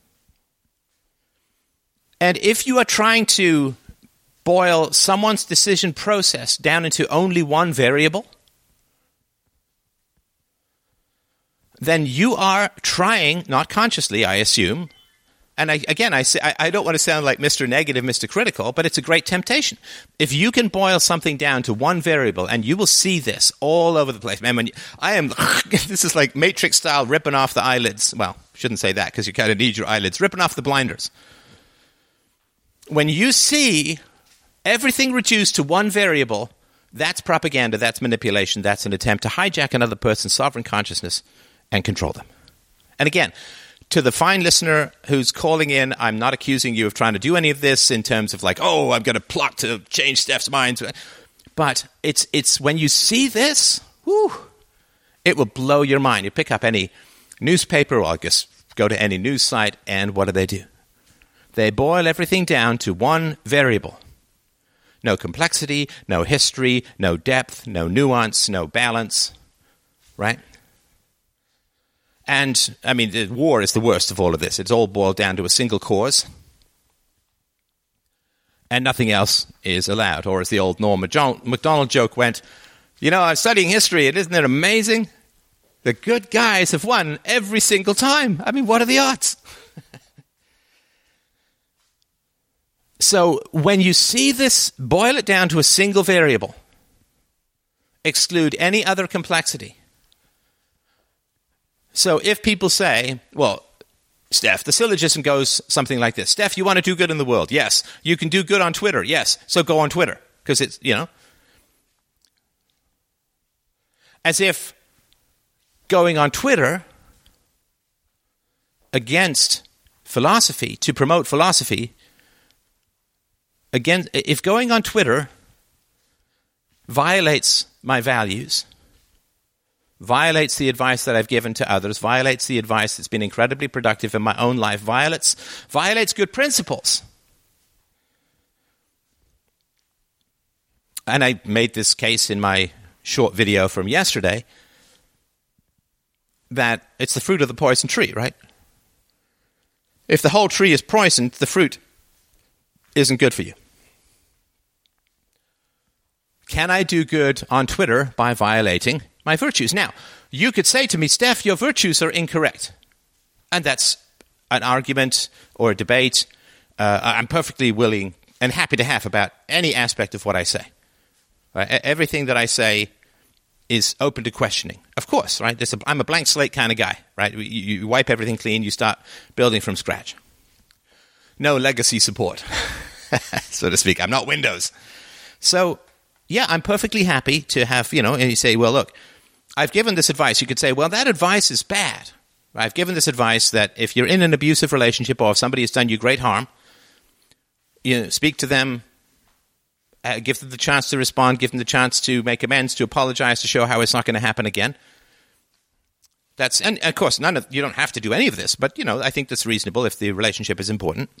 And if you are trying to boil someone's decision process down into only one variable, then you are trying, not consciously, I assume, and I don't want to sound like Mr. Negative, Mr. Critical, but it's a great temptation. If you can boil something down to one variable, and you will see this all over the place. Man, this is like Matrix style ripping off the eyelids. Well, shouldn't say that because you kind of need your eyelids. Ripping off the blinders. When you see everything reduced to one variable, that's propaganda, that's manipulation, that's an attempt to hijack another person's sovereign consciousness and control them. And again, to the fine listener who's calling in, I'm not accusing you of trying to do any of this in terms of like, oh, I'm going to plot to change Steph's mind. But it's when you see this, whew, it will blow your mind. You pick up any newspaper, or I guess go to any news site, and what do? They boil everything down to one variable. No complexity, no history, no depth, no nuance, no balance, right? And, I mean, the war is the worst of all of this. It's all boiled down to a single cause, and nothing else is allowed. Or as the old Norm Macdonald joke went, you know, I'm studying history, and isn't it amazing? The good guys have won every single time. I mean, what are the odds? So when you see this, boil it down to a single variable. Exclude any other complexity. So if people say, well, Steph, the syllogism goes something like this. Steph, you want to do good in the world? Yes. You can do good on Twitter? Yes. So go on Twitter. Because it's, you know. As if going on Twitter against philosophy, to promote philosophy, again, if going on Twitter violates my values, violates the advice that I've given to others, violates the advice that's been incredibly productive in my own life, violates good principles. And I made this case in my short video from yesterday that it's the fruit of the poison tree, right? If the whole tree is poisoned, the fruit isn't good for you. Can I do good on Twitter by violating my virtues? Now, you could say to me, Steph, your virtues are incorrect. And that's an argument or a debate I'm perfectly willing and happy to have about any aspect of what I say. Right? Everything that I say is open to questioning. Of course, right? I'm a blank slate kind of guy, right? You wipe everything clean, you start building from scratch. No legacy support, so to speak. I'm not Windows. So, yeah, I'm perfectly happy to have, you know, and you say, well, look, I've given this advice. You could say, well, that advice is bad. I've given this advice that if you're in an abusive relationship or if somebody has done you great harm, you know, speak to them, give them the chance to respond, give them the chance to make amends, to apologize, to show how it's not going to happen again. And of course, you don't have to do any of this, but, you know, I think that's reasonable if the relationship is important.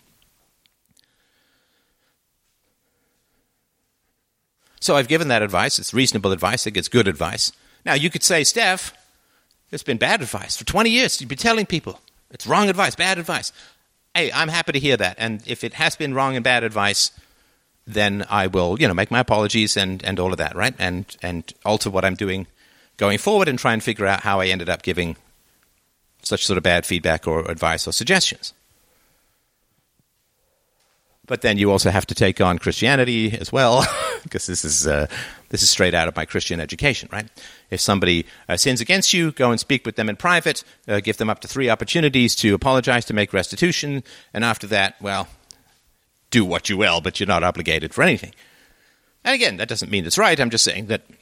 So I've given that advice. It's reasonable advice. I think it's good advice. Now, you could say, Steph, it's been bad advice. For 20 years, you've been telling people it's wrong advice, bad advice. Hey, I'm happy to hear that. And if it has been wrong and bad advice, then I will, you know, make my apologies and all of that, right? And alter what I'm doing going forward and try and figure out how I ended up giving such sort of bad feedback or advice or suggestions. But then you also have to take on Christianity as well, because this is straight out of my Christian education, right? If somebody sins against you, go and speak with them in private, give them up to 3 opportunities to apologize, to make restitution, and after that, well, do what you will, but you're not obligated for anything. And again, that doesn't mean it's right. I'm just saying that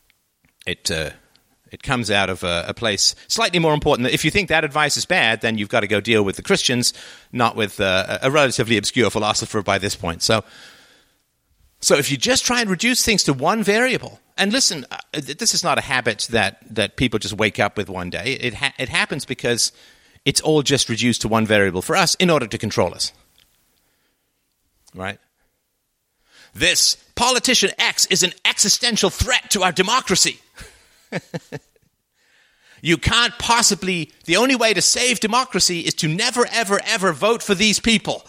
it comes out of a place slightly more important. If you think that advice is bad, then you've got to go deal with the Christians, not with a relatively obscure philosopher by this point. So if you just try and reduce things to one variable, and listen, this is not a habit that people just wake up with one day. It happens because it's all just reduced to one variable for us in order to control us. Right? This politician X is an existential threat to our democracy. You can't possibly, the only way to save democracy is to never, ever, ever vote for these people.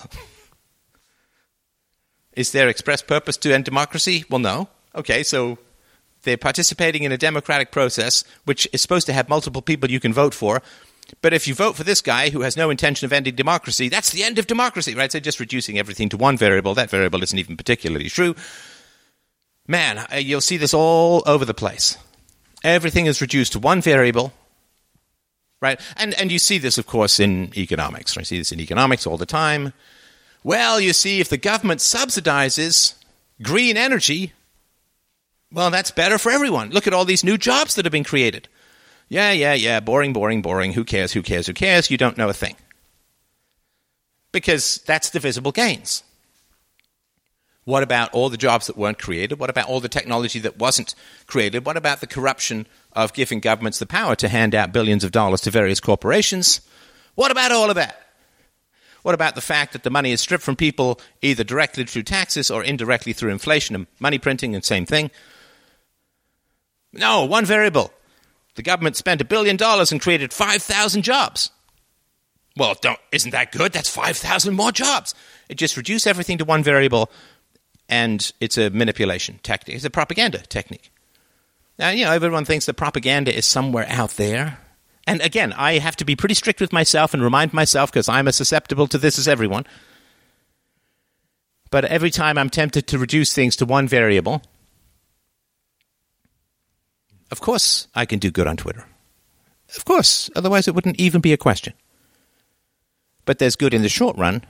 Is there express purpose to end democracy? Well, no. Okay, so they're participating in a democratic process, which is supposed to have multiple people you can vote for. But if you vote for this guy who has no intention of ending democracy, that's the end of democracy, right? So just reducing everything to one variable, that variable isn't even particularly true. Man, you'll see this all over the place. Everything is reduced to one variable, right? And you see this, of course, in economics. Right? You see this in economics all the time. Well, you see, if the government subsidizes green energy, well, that's better for everyone. Look at all these new jobs that have been created. Yeah, boring. Who cares? You don't know a thing. because that's the visible gains. What about all the jobs that weren't created? What about all the technology that wasn't created? What about the corruption of giving governments the power to hand out billions of dollars to various corporations? What about all of that? What about the fact that the money is stripped from people either directly through taxes or indirectly through inflation and money printing and same thing? No, one variable. The government spent $1 billion and created 5,000 jobs. Well, isn't that good? That's 5,000 more jobs. It just reduced everything to one variable, and it's a manipulation technique. It's a propaganda technique. Now, everyone thinks that propaganda is somewhere out there. And again, I have to be pretty strict with myself and remind myself, because I'm as susceptible to this as everyone. But every time I'm tempted to reduce things to one variable, of course I can do good on Twitter. Of course, otherwise it wouldn't even be a question. But there's good in the short run,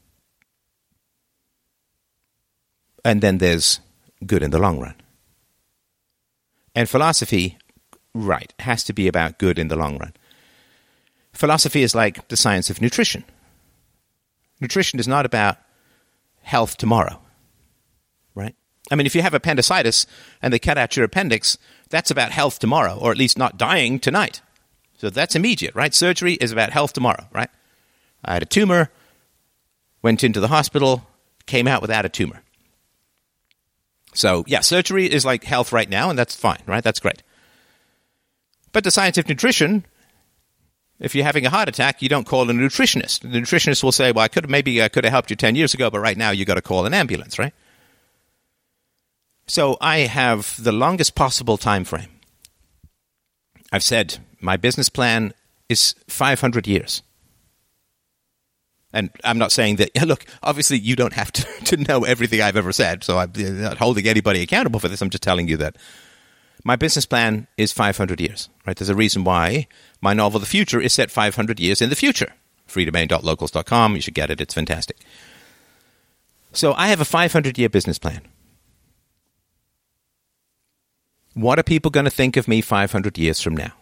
and then there's good in the long run. And philosophy, right, has to be about good in the long run. Philosophy is like the science of nutrition. Nutrition is not about health tomorrow, right? I mean, if you have appendicitis and they cut out your appendix, that's about health tomorrow, or at least not dying tonight. So that's immediate, right? Surgery is about health tomorrow, right? I had a tumor, went into the hospital, came out without a tumor. So, yeah, surgery is like health right now, and that's fine, right? That's great. But the science of nutrition, if you're having a heart attack, you don't call a nutritionist. The nutritionist will say, well, I could have helped you 10 years ago, but right now you got to call an ambulance, right? So I have the longest possible time frame. I've said my business plan is 500 years. And I'm not saying that, look, obviously you don't have to know everything I've ever said, so I'm not holding anybody accountable for this. I'm just telling you that my business plan is 500 years, right? There's a reason why my novel, The Future, is set 500 years in the future. freedomain.locals.com. You should get it. It's fantastic. So I have a 500-year business plan. What are people going to think of me 500 years from now?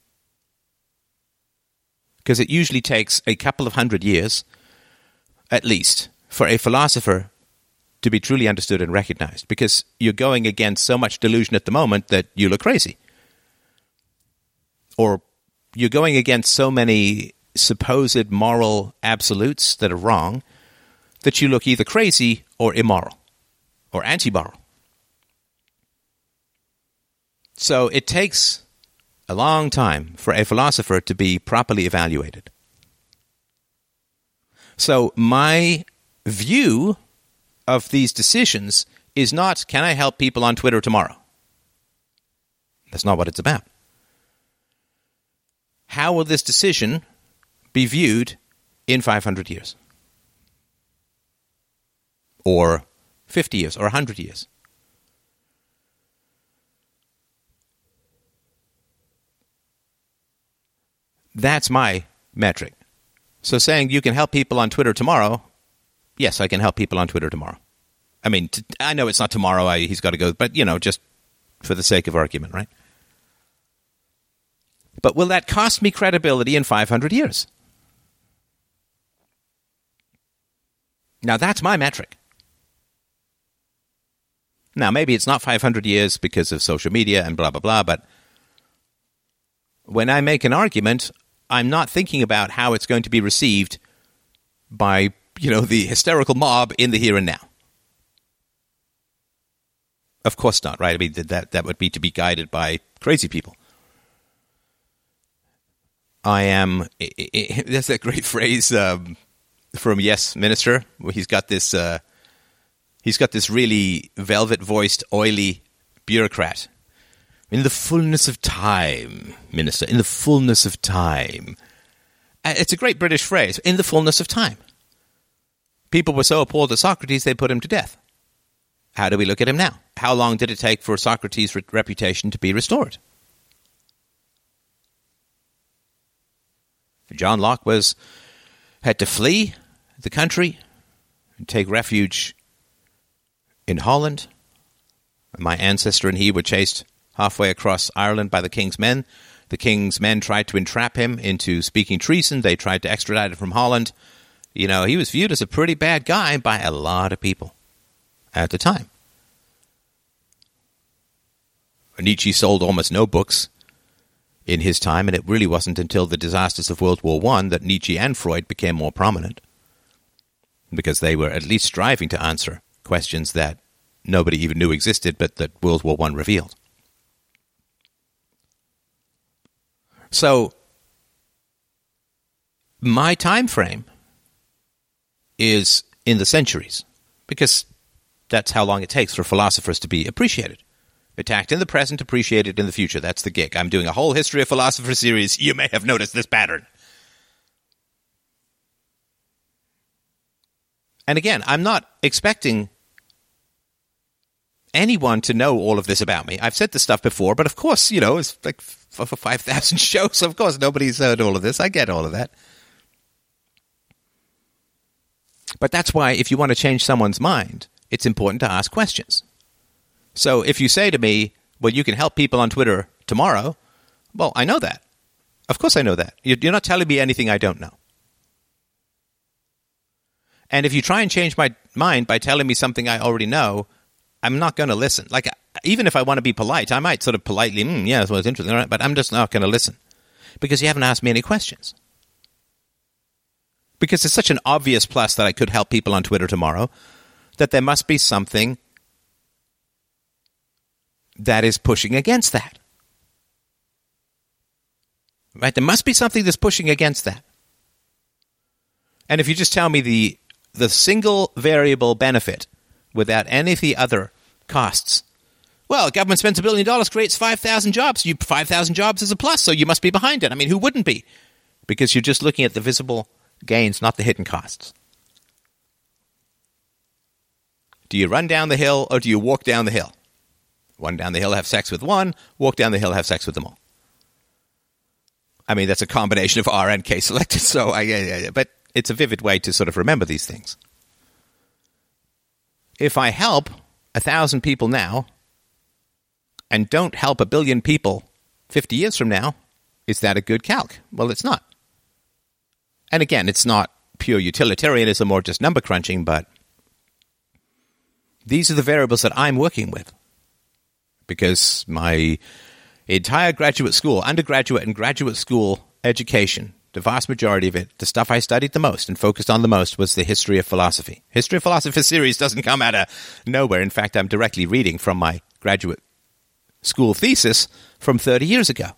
Because it usually takes a couple of hundred years, at least, for a philosopher to be truly understood and recognized, because you're going against so much delusion at the moment that you look crazy. Or you're going against so many supposed moral absolutes that are wrong that you look either crazy or immoral or anti-moral. So it takes a long time for a philosopher to be properly evaluated. So my view of these decisions is not, can I help people on Twitter tomorrow? That's not what it's about. How will this decision be viewed in 500 years? Or 50 years, or 100 years? That's my metric. So saying you can help people on Twitter tomorrow, yes, I can help people on Twitter tomorrow. I mean, I know it's not tomorrow, he's got to go, but, just for the sake of argument, right? But will that cost me credibility in 500 years? Now, that's my metric. Now, maybe it's not 500 years because of social media and blah, blah, blah, but when I make an argument, I'm not thinking about how it's going to be received by, the hysterical mob in the here and now. Of course not, right? I mean, that would be to be guided by crazy people. There's that great phrase from Yes Minister, where he's got this really velvet-voiced, oily bureaucrat. In the fullness of time, Minister, in the fullness of time. It's a great British phrase, in the fullness of time. People were so appalled at Socrates, they put him to death. How do we look at him now? How long did it take for Socrates' reputation to be restored? John Locke had to flee the country and take refuge in Holland. My ancestor and he were chased halfway across Ireland by the king's men. The king's men tried to entrap him into speaking treason. They tried to extradite him from Holland. he was viewed as a pretty bad guy by a lot of people at the time. Nietzsche sold almost no books in his time, and it really wasn't until the disasters of World War I that Nietzsche and Freud became more prominent, because they were at least striving to answer questions that nobody even knew existed, but that World War I revealed. So, my time frame is in the centuries, because that's how long it takes for philosophers to be appreciated. Attacked in the present, appreciated in the future. That's the gig. I'm doing a whole History of Philosophy series. You may have noticed this pattern. And again, I'm not expecting anyone to know all of this about me. I've said this stuff before, but of course, it's like for 5,000 shows. Of course, nobody's heard all of this. I get all of that. But that's why if you want to change someone's mind, it's important to ask questions. So if you say to me, well, you can help people on Twitter tomorrow, well, I know that. Of course I know that. You're not telling me anything I don't know. And if you try and change my mind by telling me something I already know, I'm not going to listen. Like, even if I want to be polite, I might sort of politely, yeah, that's what's interesting, all right, but I'm just not going to listen because you haven't asked me any questions. Because it's such an obvious plus that I could help people on Twitter tomorrow that there must be something that is pushing against that. Right? There must be something that's pushing against that. And if you just tell me the single variable benefit without any of the other costs, well, government spends $1 billion, creates 5,000 jobs. 5,000 jobs is a plus, so you must be behind it. I mean, who wouldn't be? Because you're just looking at the visible gains, not the hidden costs. Do you run down the hill or do you walk down the hill? Run down the hill, have sex with one. Walk down the hill, have sex with them all. I mean, that's a combination of R and K selected, so but it's a vivid way to sort of remember these things. If I help 1,000 people now and don't help 1 billion people 50 years from now, is that a good calc? Well, it's not. And again, it's not pure utilitarianism or just number crunching, but these are the variables that I'm working with. Because my entire graduate school, undergraduate and graduate school education, the vast majority of it, the stuff I studied the most and focused on the most was the history of philosophy. History of Philosophy series doesn't come out of nowhere. In fact, I'm directly reading from my graduate school thesis from 30 years ago.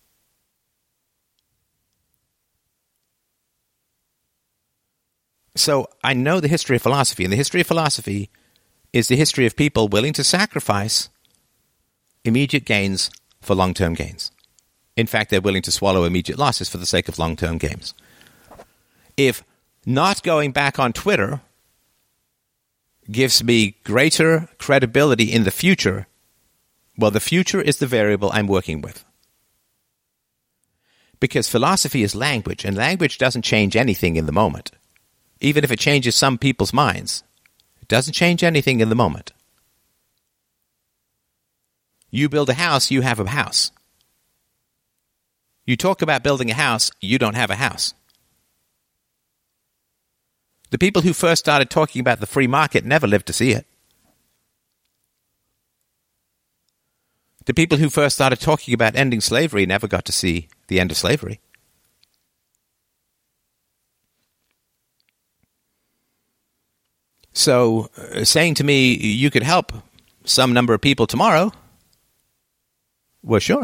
So I know the history of philosophy, and the history of philosophy is the history of people willing to sacrifice immediate gains for long-term gains. In fact, they're willing to swallow immediate losses for the sake of long-term gains. If not going back on Twitter gives me greater credibility in the future, well, the future is the variable I'm working with. Because philosophy is language, and language doesn't change anything in the moment. Even if it changes some people's minds, it doesn't change anything in the moment. You build a house, you have a house. You talk about building a house, you don't have a house. The people who first started talking about the free market never lived to see it. The people who first started talking about ending slavery never got to see the end of slavery. So, saying to me, you could help some number of people tomorrow, well, sure.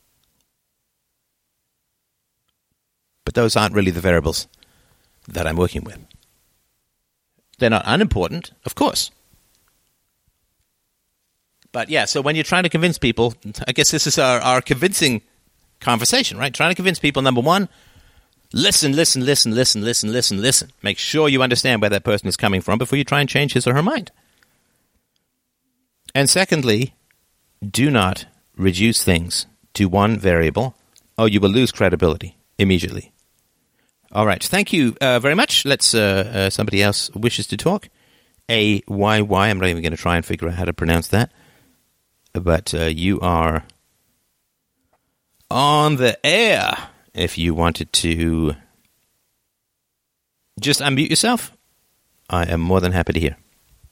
But those aren't really the variables that I'm working with. They're not unimportant, of course. But yeah, so when you're trying to convince people, I guess this is our convincing conversation, right? Trying to convince people, number one, listen. Make sure you understand where that person is coming from before you try and change his or her mind. And secondly, do not reduce things to one variable, or you will lose credibility immediately. All right. Thank you very much. Let's somebody else wishes to talk. AYY. I'm not even going to try and figure out how to pronounce that. But you are on the air if you wanted to Just unmute yourself. I am more than happy to hear.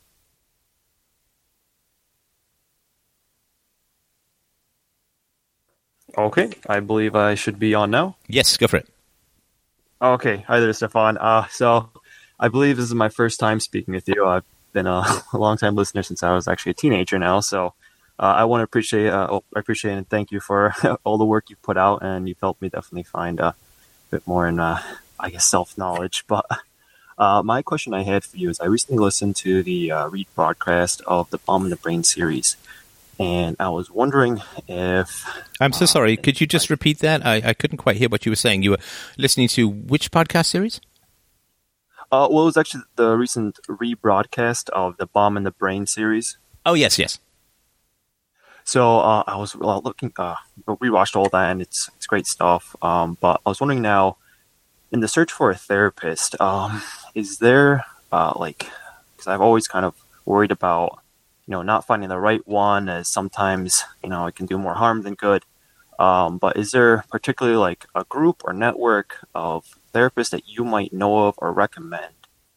Okay, I believe I should be on now. Yes, go for it. Okay, hi there, Stefan. So I believe this is my first time speaking with you. I've been a long-time listener since I was actually a teenager now. So I want to appreciate and thank you for all the work you've put out, and you've helped me definitely find a bit more in, I guess, self-knowledge. But my question I had for you is I recently listened to the rebroadcast of the Bomb in the Brain series. And I was wondering if... I'm so sorry. Could you just repeat that? I couldn't quite hear what you were saying. You were listening to which podcast series? Well, it was actually the recent rebroadcast of the Bomb in the Brain series. Oh, yes. So I was looking... we watched all that, and it's great stuff. But I was wondering now, in the search for a therapist, is there, because I've always kind of worried about not finding the right one, as sometimes, it can do more harm than good. But is there particularly like a group or network of therapists that you might know of or recommend?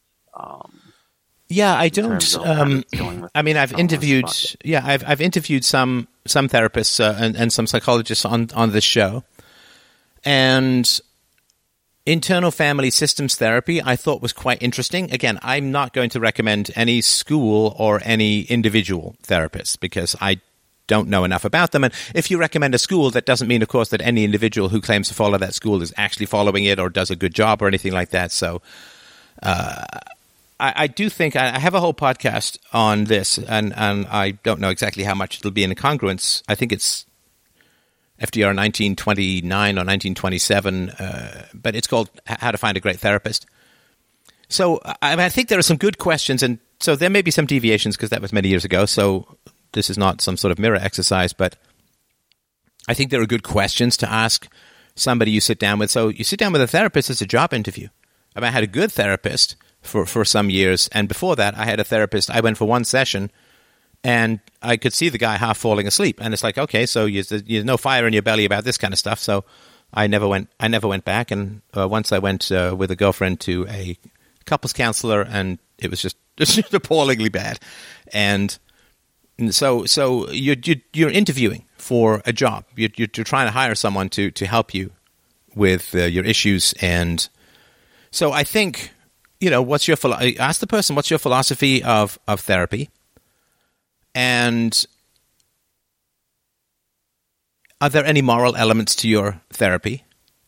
Yeah, I don't. I mean, I've interviewed. Yeah, I've interviewed some therapists and some psychologists on this show, and internal family systems therapy I thought was quite interesting. Again, I'm not going to recommend any school or any individual therapist because I don't know enough about them. And if you recommend a school, that doesn't mean, of course, that any individual who claims to follow that school is actually following it or does a good job or anything like that. So I do think I have a whole podcast on this, and I don't know exactly how much it'll be in incongruence. I think it's FDR 1929 or 1927, but it's called How to Find a Great Therapist. So I think there are some good questions, and so there may be some deviations because that was many years ago, so this is not some sort of mirror exercise, but I think there are good questions to ask somebody you sit down with. So you sit down with a therapist, it's a job interview. I had a good therapist for some years, and before that I had a therapist. I went for one session, and I could see the guy half falling asleep. And it's like, okay, so there's no fire in your belly about this kind of stuff. So I never went back. And once I went with a girlfriend to a couples counselor, and it was just appallingly bad. And so you're interviewing for a job. You're trying to hire someone to help you with your issues. And so I think, ask the person, what's your philosophy of therapy? And are there any moral elements to your therapy?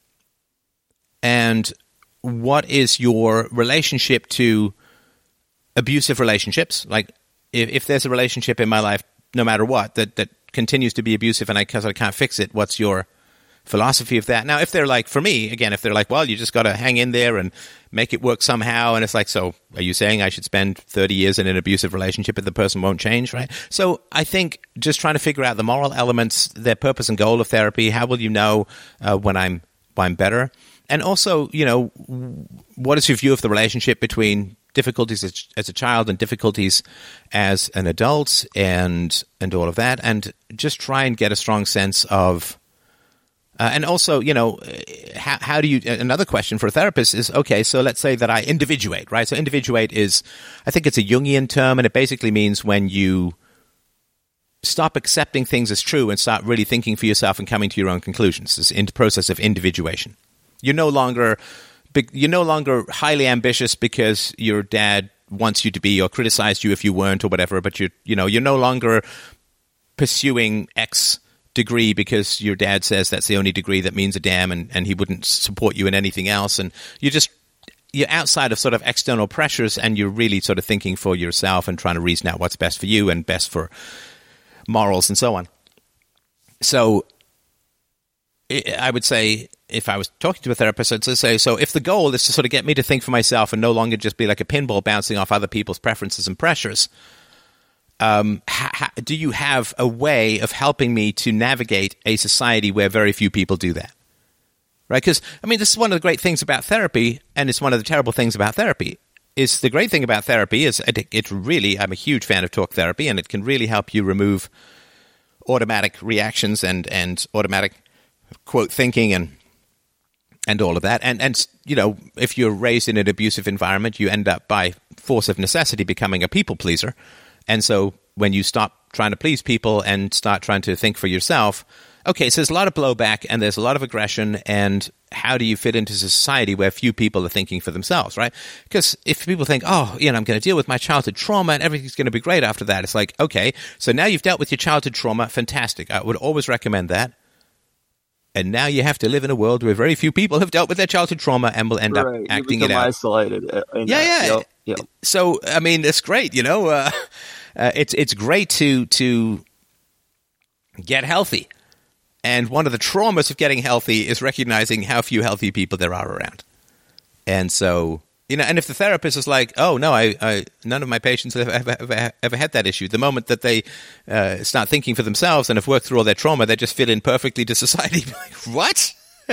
And what is your relationship to abusive relationships? Like, if there's a relationship in my life, no matter what, that continues to be abusive and I can't fix it, what's your philosophy of that? Now, if they're like, for me, again, if they're like, well, you just got to hang in there and make it work somehow, and it's like, so are you saying I should spend 30 years in an abusive relationship if the person won't change, right? So I think just trying to figure out the moral elements, their purpose and goal of therapy. How will you know when I'm better? And also, what is your view of the relationship between difficulties as a child and difficulties as an adult, and all of that, and just try and get a strong sense of. And also, how do you? Another question for a therapist is, okay, so let's say that I individuate, right? So individuate is, I think it's a Jungian term, and it basically means when you stop accepting things as true and start really thinking for yourself and coming to your own conclusions. This process of individuation. You're no longer highly ambitious because your dad wants you to be, or criticized you if you weren't, or whatever. But you're no longer pursuing X degree because your dad says that's the only degree that means a damn, and he wouldn't support you in anything else. And you're outside of sort of external pressures, and you're really sort of thinking for yourself and trying to reason out what's best for you and best for morals and so on. So I would say, if I was talking to a therapist, I'd say, so if the goal is to sort of get me to think for myself and no longer just be like a pinball bouncing off other people's preferences and pressures, do you have a way of helping me to navigate a society where very few people do that? Right? Because, this is one of the great things about therapy, and it's one of the terrible things about therapy. Is the great thing about therapy is it really, I'm a huge fan of talk therapy, and it can really help you remove automatic reactions and automatic quote thinking and all of that. And you know, if you're raised in an abusive environment, you end up by force of necessity becoming a people pleaser. And so when you stop trying to please people and start trying to think for yourself, okay, so there's a lot of blowback and there's a lot of aggression, and how do you fit into society where few people are thinking for themselves, right? Because if people think, oh, you know, I'm going to deal with my childhood trauma and everything's going to be great after that, it's like, okay, so now you've dealt with your childhood trauma, fantastic. I would always recommend that. And now you have to live in a world where very few people have dealt with their childhood trauma and will end up acting it out. Isolated. Yeah. Yep. So, I mean, it's great, you know. It's great to get healthy. And one of the traumas of getting healthy is recognizing how few healthy people there are around. And so, you know, and if the therapist is like, oh, no, I none of my patients have ever had that issue. The moment that they start thinking for themselves and have worked through all their trauma, they just fit in perfectly to society. Like, what?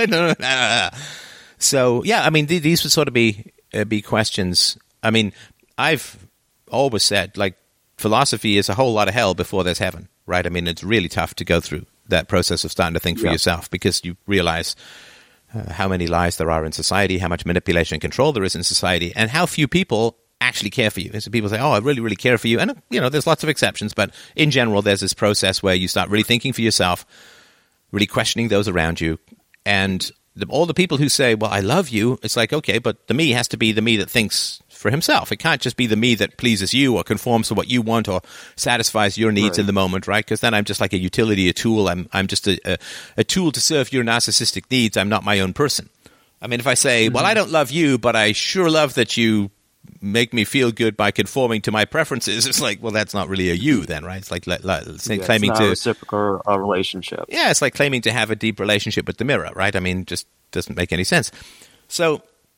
No. So, yeah, I mean, these would sort of be questions. I mean, I've always said, like, philosophy is a whole lot of hell before there's heaven, right? I mean, it's really tough to go through that process of starting to think for yourself, because you realize how many lies there are in society, how much manipulation and control there is in society, and how few people actually care for you. And so people say, oh, I really, really care for you. And, you know, there's lots of exceptions, but in general, there's this process where you start really thinking for yourself, really questioning those around you. And all the people who say, well, I love you, it's like, okay, but the me has to be the me that thinks for himself. It can't just be the me that pleases you or conforms to what you want or satisfies your needs in the moment, right? Because then I'm just like a utility, a tool. I'm just a tool to serve your narcissistic needs. I'm not my own person. I mean, if I say, well, I don't love you, but I sure love that you make me feel good by conforming to my preferences, it's like, well, that's not really a you then, right? It's like claiming it's not to a reciprocal relationship. Yeah, it's like claiming to have a deep relationship with the mirror, right? I mean, just doesn't make any sense. So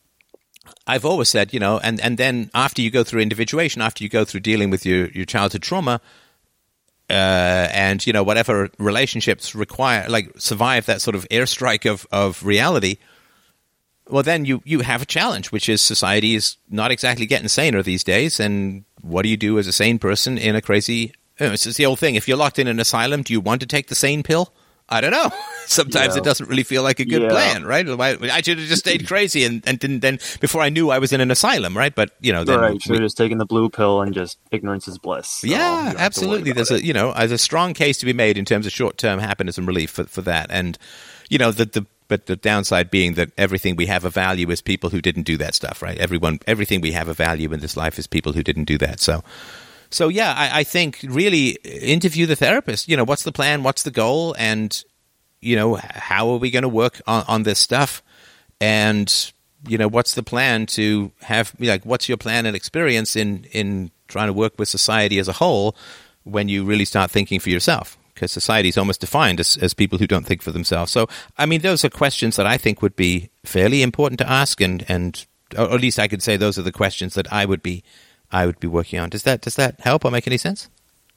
I've always said, you know, and then after you go through individuation, after you go through dealing with your childhood trauma, and, you know, whatever relationships require, like, survive that sort of airstrike of reality, well, then you have a challenge, which is society is not exactly getting saner these days. And what do you do as a sane person in a crazy... It's the old thing. If you're locked in an asylum, do you want to take the sane pill? I don't know. Sometimes it doesn't really feel like a good plan, right? I should have just stayed crazy and didn't then, before I knew I was in an asylum, right? But, you know, then... Right, should have just taken the blue pill and just ignorance is bliss. So yeah, absolutely. There's there's a strong case to be made in terms of short-term happiness and relief for that. And, you know, but the downside being that everything we have a value is people who didn't do that stuff, right? Everything we have a value in this life is people who didn't do that. So yeah, I think really interview the therapist. You know, what's the plan? What's the goal? And, you know, how are we going to work on this stuff? And, you know, what's the plan to have, like, what's your plan and experience in trying to work with society as a whole when you really start thinking for yourself? Because society is almost defined as people who don't think for themselves. So, I mean, those are questions that I think would be fairly important to ask, and or at least I could say those are the questions that I would be working on. Does that help or make any sense?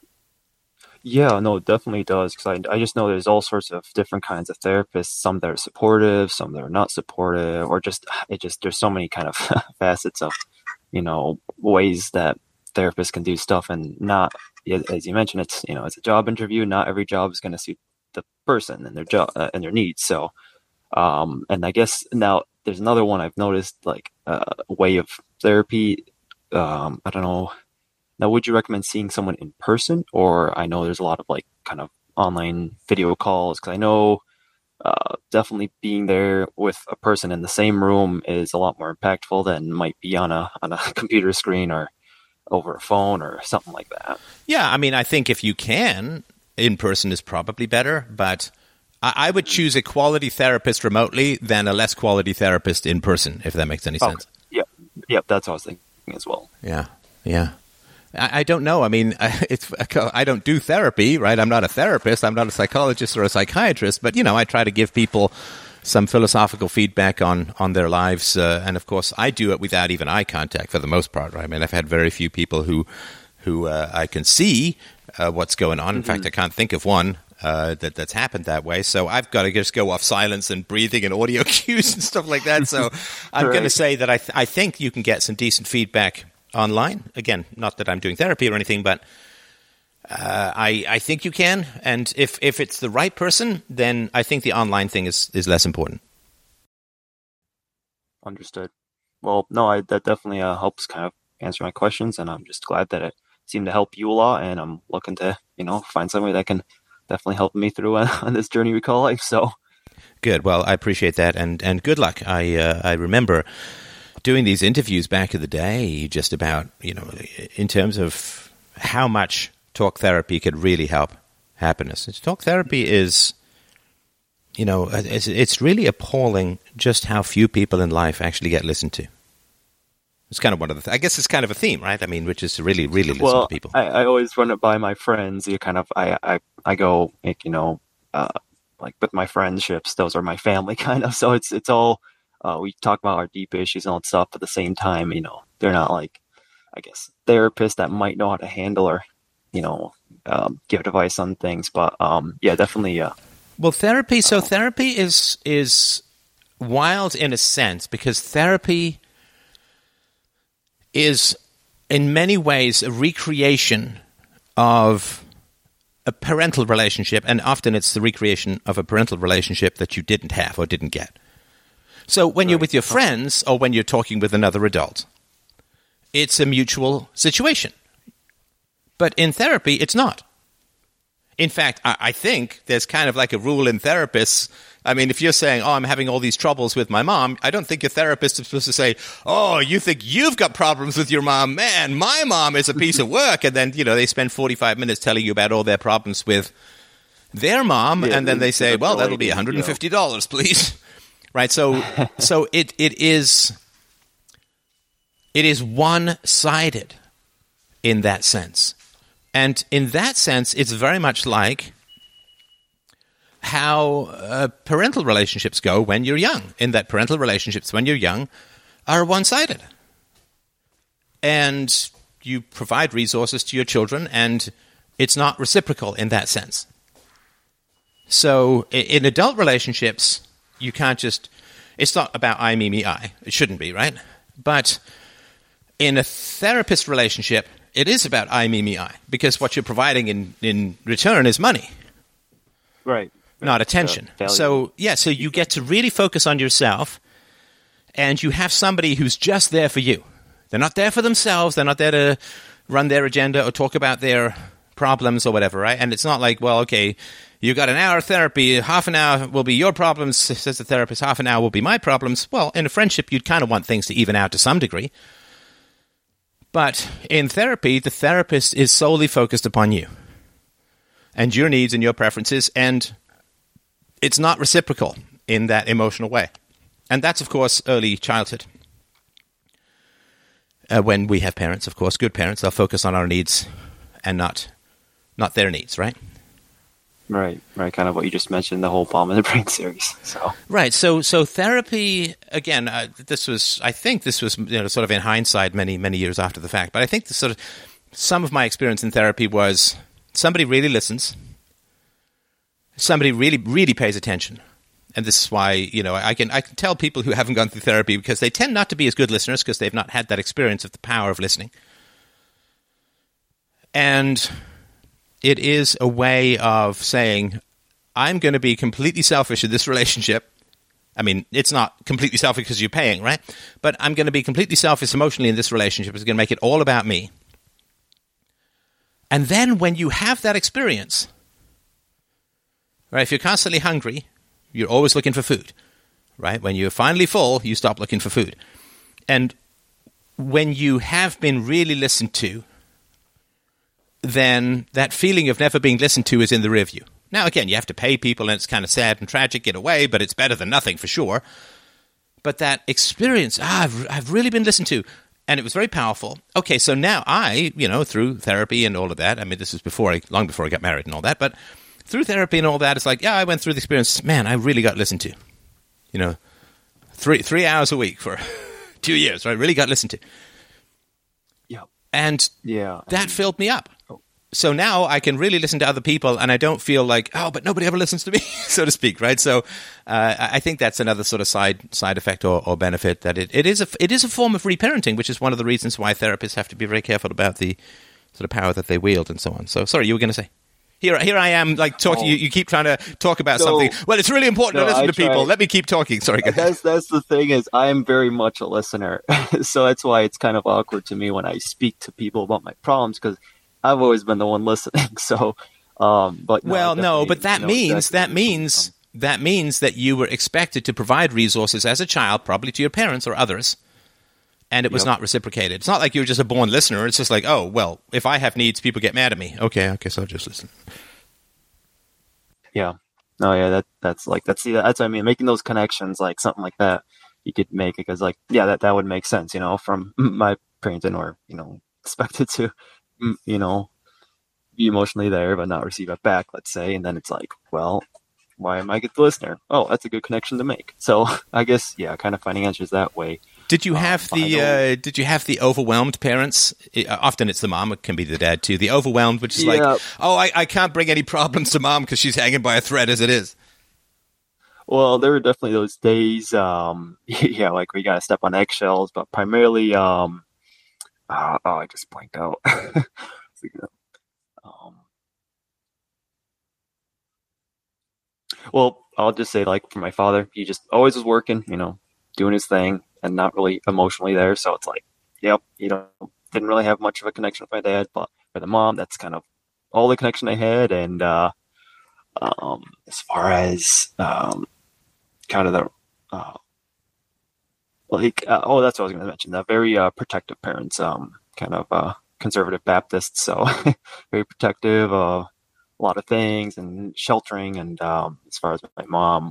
Yeah, no, it definitely does. Because I just know there's all sorts of different kinds of therapists. Some that are supportive, some that are not supportive, or there's so many kind of facets of, you know, ways that therapists can do stuff, and not, as you mentioned, it's, you know, it's a job interview. Not every job is going to suit the person and their job and their needs. So, and I guess now there's another one I've noticed, like a way of therapy. I don't know. Now, would you recommend seeing someone in person? Or I know there's a lot of, like, kind of online video calls, because I know definitely being there with a person in the same room is a lot more impactful than might be on a computer screen or over a phone or something like that. Yeah, I mean, I think if you can, in person is probably better, but I would choose a quality therapist remotely than a less quality therapist in person, if that makes any sense. Yep, that's what I was thinking as well. Yeah. I don't know. I mean, I don't do therapy, right? I'm not a therapist. I'm not a psychologist or a psychiatrist, but, you know, I try to give people some philosophical feedback on their lives. And of course, I do it without even eye contact for the most part, right? I mean, I've had very few people who I can see what's going on. In fact, I can't think of one that's happened that way. So I've got to just go off silence and breathing and audio cues and stuff like that. So I'm going to say that I think you can get some decent feedback online. Again, not that I'm doing therapy or anything, but I think you can. And if it's the right person, then I think the online thing is less important. Understood. Well, no, that definitely helps kind of answer my questions, and I'm just glad that it seemed to help you a lot. And I'm looking to, find somebody that can definitely help me through on this journey we call life. So good. Well, I appreciate that, and good luck. I remember doing these interviews back in the day, just about in terms of how much talk therapy could really help happiness. Talk therapy is. It's really appalling just how few people in life actually get listened to. It's kind of one of the. I guess it's kind of a theme, right? I mean, which is to really, really listen to people. I always run it by my friends. I go like with my friendships. Those are my family, kind of. So it's all we talk about our deep issues and all that stuff. At the same time, they're not like, I guess, therapists that might know how to handle or give advice on things. But yeah, definitely. Well, therapy. So therapy is wild in a sense because therapy is in many ways a recreation of a parental relationship, and often it's the recreation of a parental relationship that you didn't have or didn't get. So when you're with your friends or when you're talking with another adult, it's a mutual situation. But in therapy, it's not. In fact, I think there's kind of like a rule in therapists. I mean, if you're saying, I'm having all these troubles with my mom, I don't think your therapist is supposed to say, you think you've got problems with your mom? Man, my mom is a piece of work. And then, they spend 45 minutes telling you about all their problems with their mom. Yeah, and then they say, well, that'll be $150, please. Right? So it is one-sided in that sense. And in that sense, it's very much like how parental relationships go when you're young, in that parental relationships when you're young are one-sided. And you provide resources to your children, and it's not reciprocal in that sense. So in adult relationships, you can't just... It's not about I, me, I. It shouldn't be, right? But in a therapist relationship... It is about I, me, I, because what you're providing in return is money. Right. Not attention. So you get to really focus on yourself, and you have somebody who's just there for you. They're not there for themselves. They're not there to run their agenda or talk about their problems or whatever, right? And it's not like, well, okay, you got an hour of therapy, half an hour will be your problems, says the therapist, half an hour will be my problems. Well, in a friendship, you'd kind of want things to even out to some degree. But in therapy, the therapist is solely focused upon you and your needs and your preferences, and it's not reciprocal in that emotional way. And that's, of course, early childhood. When we have parents, of course, good parents, they'll focus on our needs and not their needs, right? Right. Kind of what you just mentioned, the whole Palm in the Brain series. So right. So therapy again. I think this was sort of in hindsight, many years after the fact. But I think some of my experience in therapy was somebody really listens, somebody really really pays attention, and this is why I can tell people who haven't gone through therapy because they tend not to be as good listeners because they've not had that experience of the power of listening, and it is a way of saying, I'm going to be completely selfish in this relationship. I mean, it's not completely selfish because you're paying, right? But I'm going to be completely selfish emotionally in this relationship. It's going to make it all about me. And then when you have that experience, right, if you're constantly hungry, you're always looking for food, right? When you're finally full, you stop looking for food. And when you have been really listened to, then that feeling of never being listened to is in the rear view. Now, again, you have to pay people, and it's kind of sad and tragic in a way, but it's better than nothing for sure. But that experience, I've really been listened to, and it was very powerful. Okay, so now I, through therapy and all of that, I mean, this was long before I got married and all that, but through therapy and all that, it's like, I went through the experience, man, I really got listened to. 3 hours a week for 2 years, right? Really got listened to. Yeah. And that filled me up. So now I can really listen to other people, and I don't feel like, but nobody ever listens to me, so to speak, right? So I think that's another sort of side effect or benefit, that it is a form of reparenting, which is one of the reasons why therapists have to be very careful about the sort of power that they wield and so on. So, sorry, you were going to say? Here I am, like talking. You keep trying to talk about something. Well, it's really important to listen to people. Let me keep talking. Sorry, go ahead. That's the thing is, I am very much a listener, so that's why it's kind of awkward to me when I speak to people about my problems because I've always been the one listening. So, but that means that you were expected to provide resources as a child, probably to your parents or others, and it was not reciprocated. It's not like you were just a born listener. It's just like, oh, well, if I have needs, people get mad at me. Okay, I guess I'll just listen. Yeah. No, yeah, that's what I mean. Making those connections, like something like that, you could make because, like, yeah, that would make sense, from my parenting or, expected to, be emotionally there but not receive it back, let's say, and then it's like, well, why am I a good listener? Oh, that's a good connection to make. So I guess, kind of finding answers that way. Did you have the overwhelmed parents? Often it's the mom. It can be the dad too. The overwhelmed, which is like, oh, I can't bring any problems to mom because she's hanging by a thread as it is. Well, there were definitely those days. Like we got to step on eggshells, but primarily, I just blanked out. Well, I'll just say, like, for my father, he just always was working, doing his thing and not really emotionally there. So it's like, didn't really have much of a connection with my dad, but for the mom, that's kind of all the connection I had. And as far as kind of the, that's what I was going to mention, the very protective parents, kind of conservative Baptists, so very protective of a lot of things and sheltering. And as far as my mom,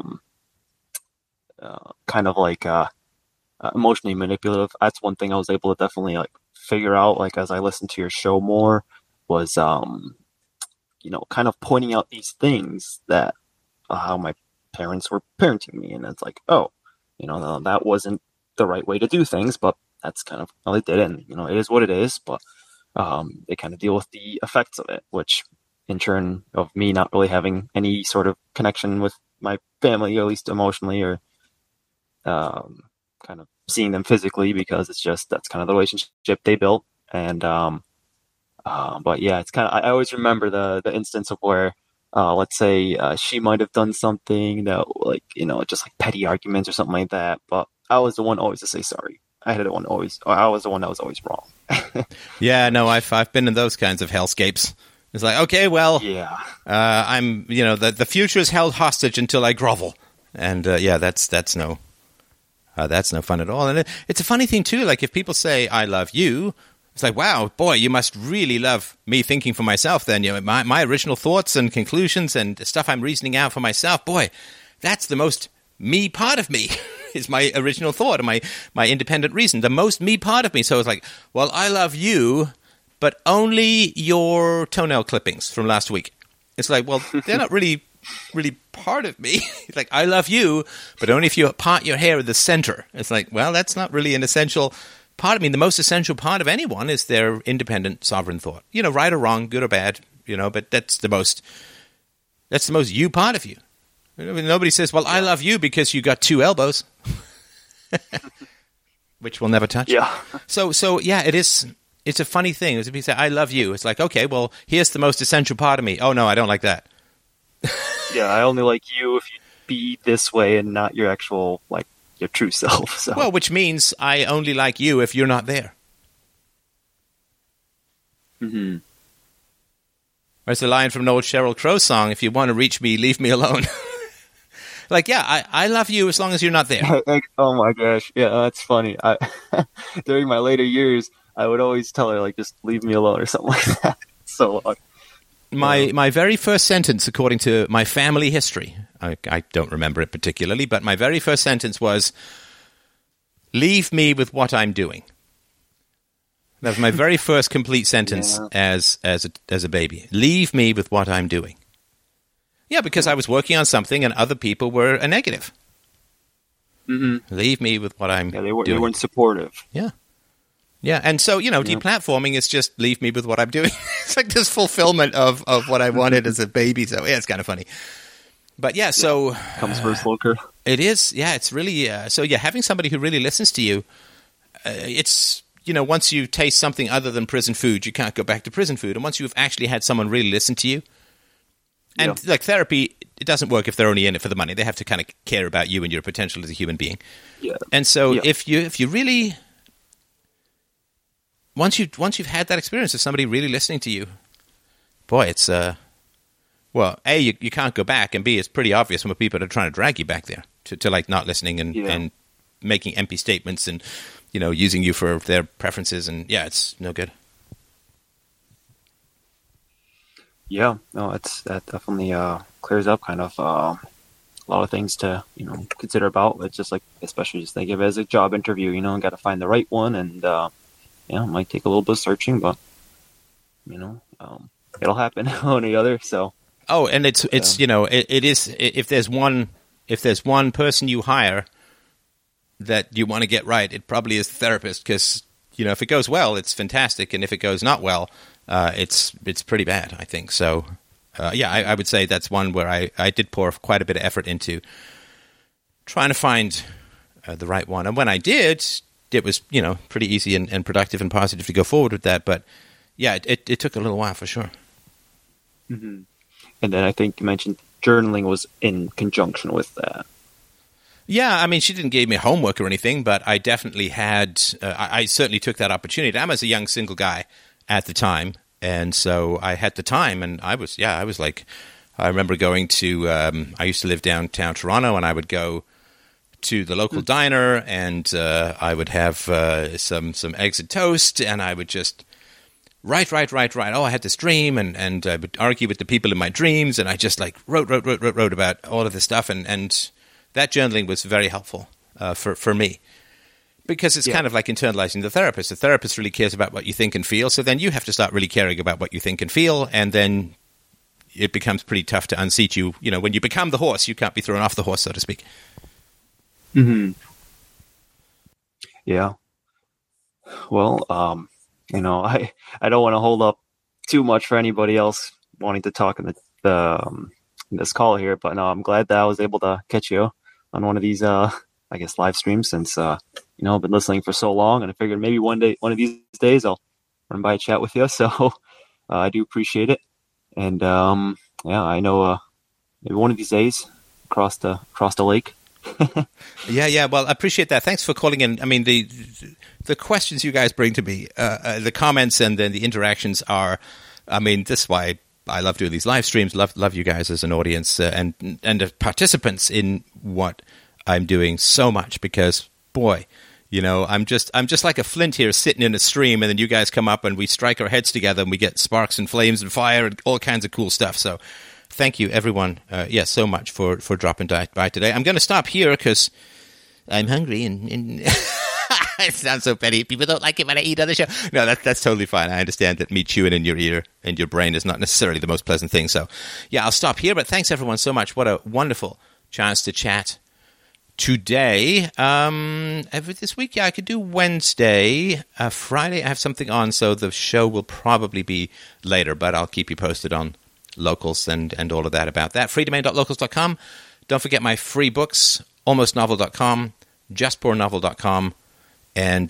kind of like emotionally manipulative. That's one thing I was able to definitely like figure out, like as I listened to your show more, was kind of pointing out these things that how my parents were parenting me, and it's like, oh, that wasn't the right way to do things, but that's kind of how they did it, and it is what it is. But they kind of deal with the effects of it, which in turn of me not really having any sort of connection with my family, at least emotionally, or kind of seeing them physically, because it's just that's kind of the relationship they built. And but yeah, it's kind of, I always remember the instance of where let's say she might have done something that, like, just like petty arguments or something like that, but I was the one always to say sorry. I was the one that was always wrong. Yeah, no, I've been in those kinds of hellscapes. It's like, okay, well, I'm, the future is held hostage until I grovel, and that's no fun at all. And it's a funny thing too. Like if people say I love you, it's like, wow, boy, you must really love me thinking for myself. Then my original thoughts and conclusions and stuff I'm reasoning out for myself. Boy, that's the most me part of me. Is my original thought and my independent reason, the most me part of me. So it's like, well, I love you, but only your toenail clippings from last week. It's like, well, they're not really part of me. It's like, I love you, but only if you part your hair at the center. It's like, well, that's not really an essential part of me. The most essential part of anyone is their independent, sovereign thought. Right or wrong, good or bad, but that's the most you part of you. Nobody says, well, I love you because you got two elbows, which we'll never touch. Yeah. So yeah, it's a funny thing. If you say, I love you, it's like, okay, well, here's the most essential part of me. Oh, no, I don't like that. Yeah, I only like you if you be this way and not your actual, like, your true self. So. Well, which means I only like you if you're not there. Mm-hmm. There's a line from an old Sheryl Crow song, if you want to reach me, leave me alone. Like, yeah, I love you as long as you're not there. Oh my gosh. Yeah, that's funny. During my later years, I would always tell her, like, just leave me alone or something like that. So long. My very first sentence, according to my family history, I don't remember it particularly, but my very first sentence was, leave me with what I'm doing. That was my very first complete sentence as a baby. Leave me with what I'm doing. Yeah, because I was working on something and other people were a negative. Mm-hmm. Leave me with what I'm doing. They weren't supportive. Yeah. Yeah, and so, deplatforming is just leave me with what I'm doing. It's like this fulfillment of what I wanted as a baby. So, yeah, it's kind of funny. But, yeah, so... Comes first, Loker. It is. Yeah, it's really... having somebody who really listens to you, it's... once you taste something other than prison food, you can't go back to prison food. And once you've actually had someone really listen to you, and like therapy, it doesn't work if they're only in it for the money. They have to kind of care about you and your potential as a human being. Yeah. And so if you really, once you've had that experience of somebody really listening to you, boy, it's well, A, you can't go back, and B, it's pretty obvious when people are trying to drag you back there to like not listening and making empty statements and using you for their preferences, and it's no good. Yeah, no, that definitely clears up kind of a lot of things to consider about. It's just like, especially just think of it as a job interview, and got to find the right one, and it might take a little bit of searching, but it'll happen one or the other. So and it is, if there's one person you hire that you want to get right, it probably is the therapist, because if it goes well, it's fantastic, and if it goes not well, it's pretty bad, I think. So, I would say that's one where I did pour quite a bit of effort into trying to find the right one. And when I did, it was, pretty easy and productive and positive to go forward with that. But, it took a little while for sure. Mm-hmm. And then I think you mentioned journaling was in conjunction with that. Yeah, I mean, she didn't give me homework or anything, but I definitely had, I certainly took that opportunity. I was a young single guy at the time, and so I had the time, and I was like, I remember going to, I used to live downtown Toronto, and I would go to the local diner, and I would have some eggs and toast, and I would just write. Oh, I had this dream, and I would argue with the people in my dreams, and I just like wrote about all of this stuff, and that journaling was very helpful for me, because it's kind of like internalizing the therapist. The therapist really cares about what you think and feel, so then you have to start really caring about what you think and feel, and then it becomes pretty tough to unseat you. When you become the horse, you can't be thrown off the horse, so to speak. Mm-hmm. Yeah. Well, I don't want to hold up too much for anybody else wanting to talk in this call here, but no, I'm glad that I was able to catch you on one of these, I guess, live streams, since, I've been listening for so long, and I figured maybe one of these days I'll run by a chat with you. So I do appreciate it. And, I know, maybe one of these days across the lake. Yeah. Well, I appreciate that. Thanks for calling in. I mean, the questions you guys bring to me, the comments and then the interactions are, I mean, this is why I love doing these live streams. Love you guys as an audience and the participants in what I'm doing so much, because boy, I'm just like a flint here sitting in a stream, and then you guys come up and we strike our heads together and we get sparks and flames and fire and all kinds of cool stuff. So thank you everyone, so much for dropping by today. I'm going to stop here because I'm hungry and it sounds so petty. People don't like it when I eat on the show. No, that's totally fine. I understand that me chewing in your ear and your brain is not necessarily the most pleasant thing. So, I'll stop here. But thanks, everyone, so much. What a wonderful chance to chat today. This week, I could do Wednesday. Friday, I have something on, so the show will probably be later. But I'll keep you posted on locals and all of that about that. freedomain.locals.com. Don't forget my free books, almostnovel.com, justpoornovel.com, and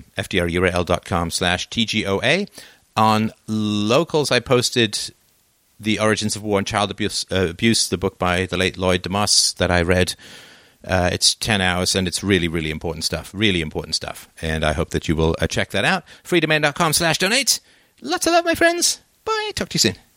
fdrurl.com/TGOA. On Locals, I posted The Origins of War and Child Abuse, the book by the late Lloyd Demoss that I read. It's 10 hours, and it's really, really important stuff. And I hope that you will check that out. freedomain.com/donate. Lots of love, my friends. Bye. Talk to you soon.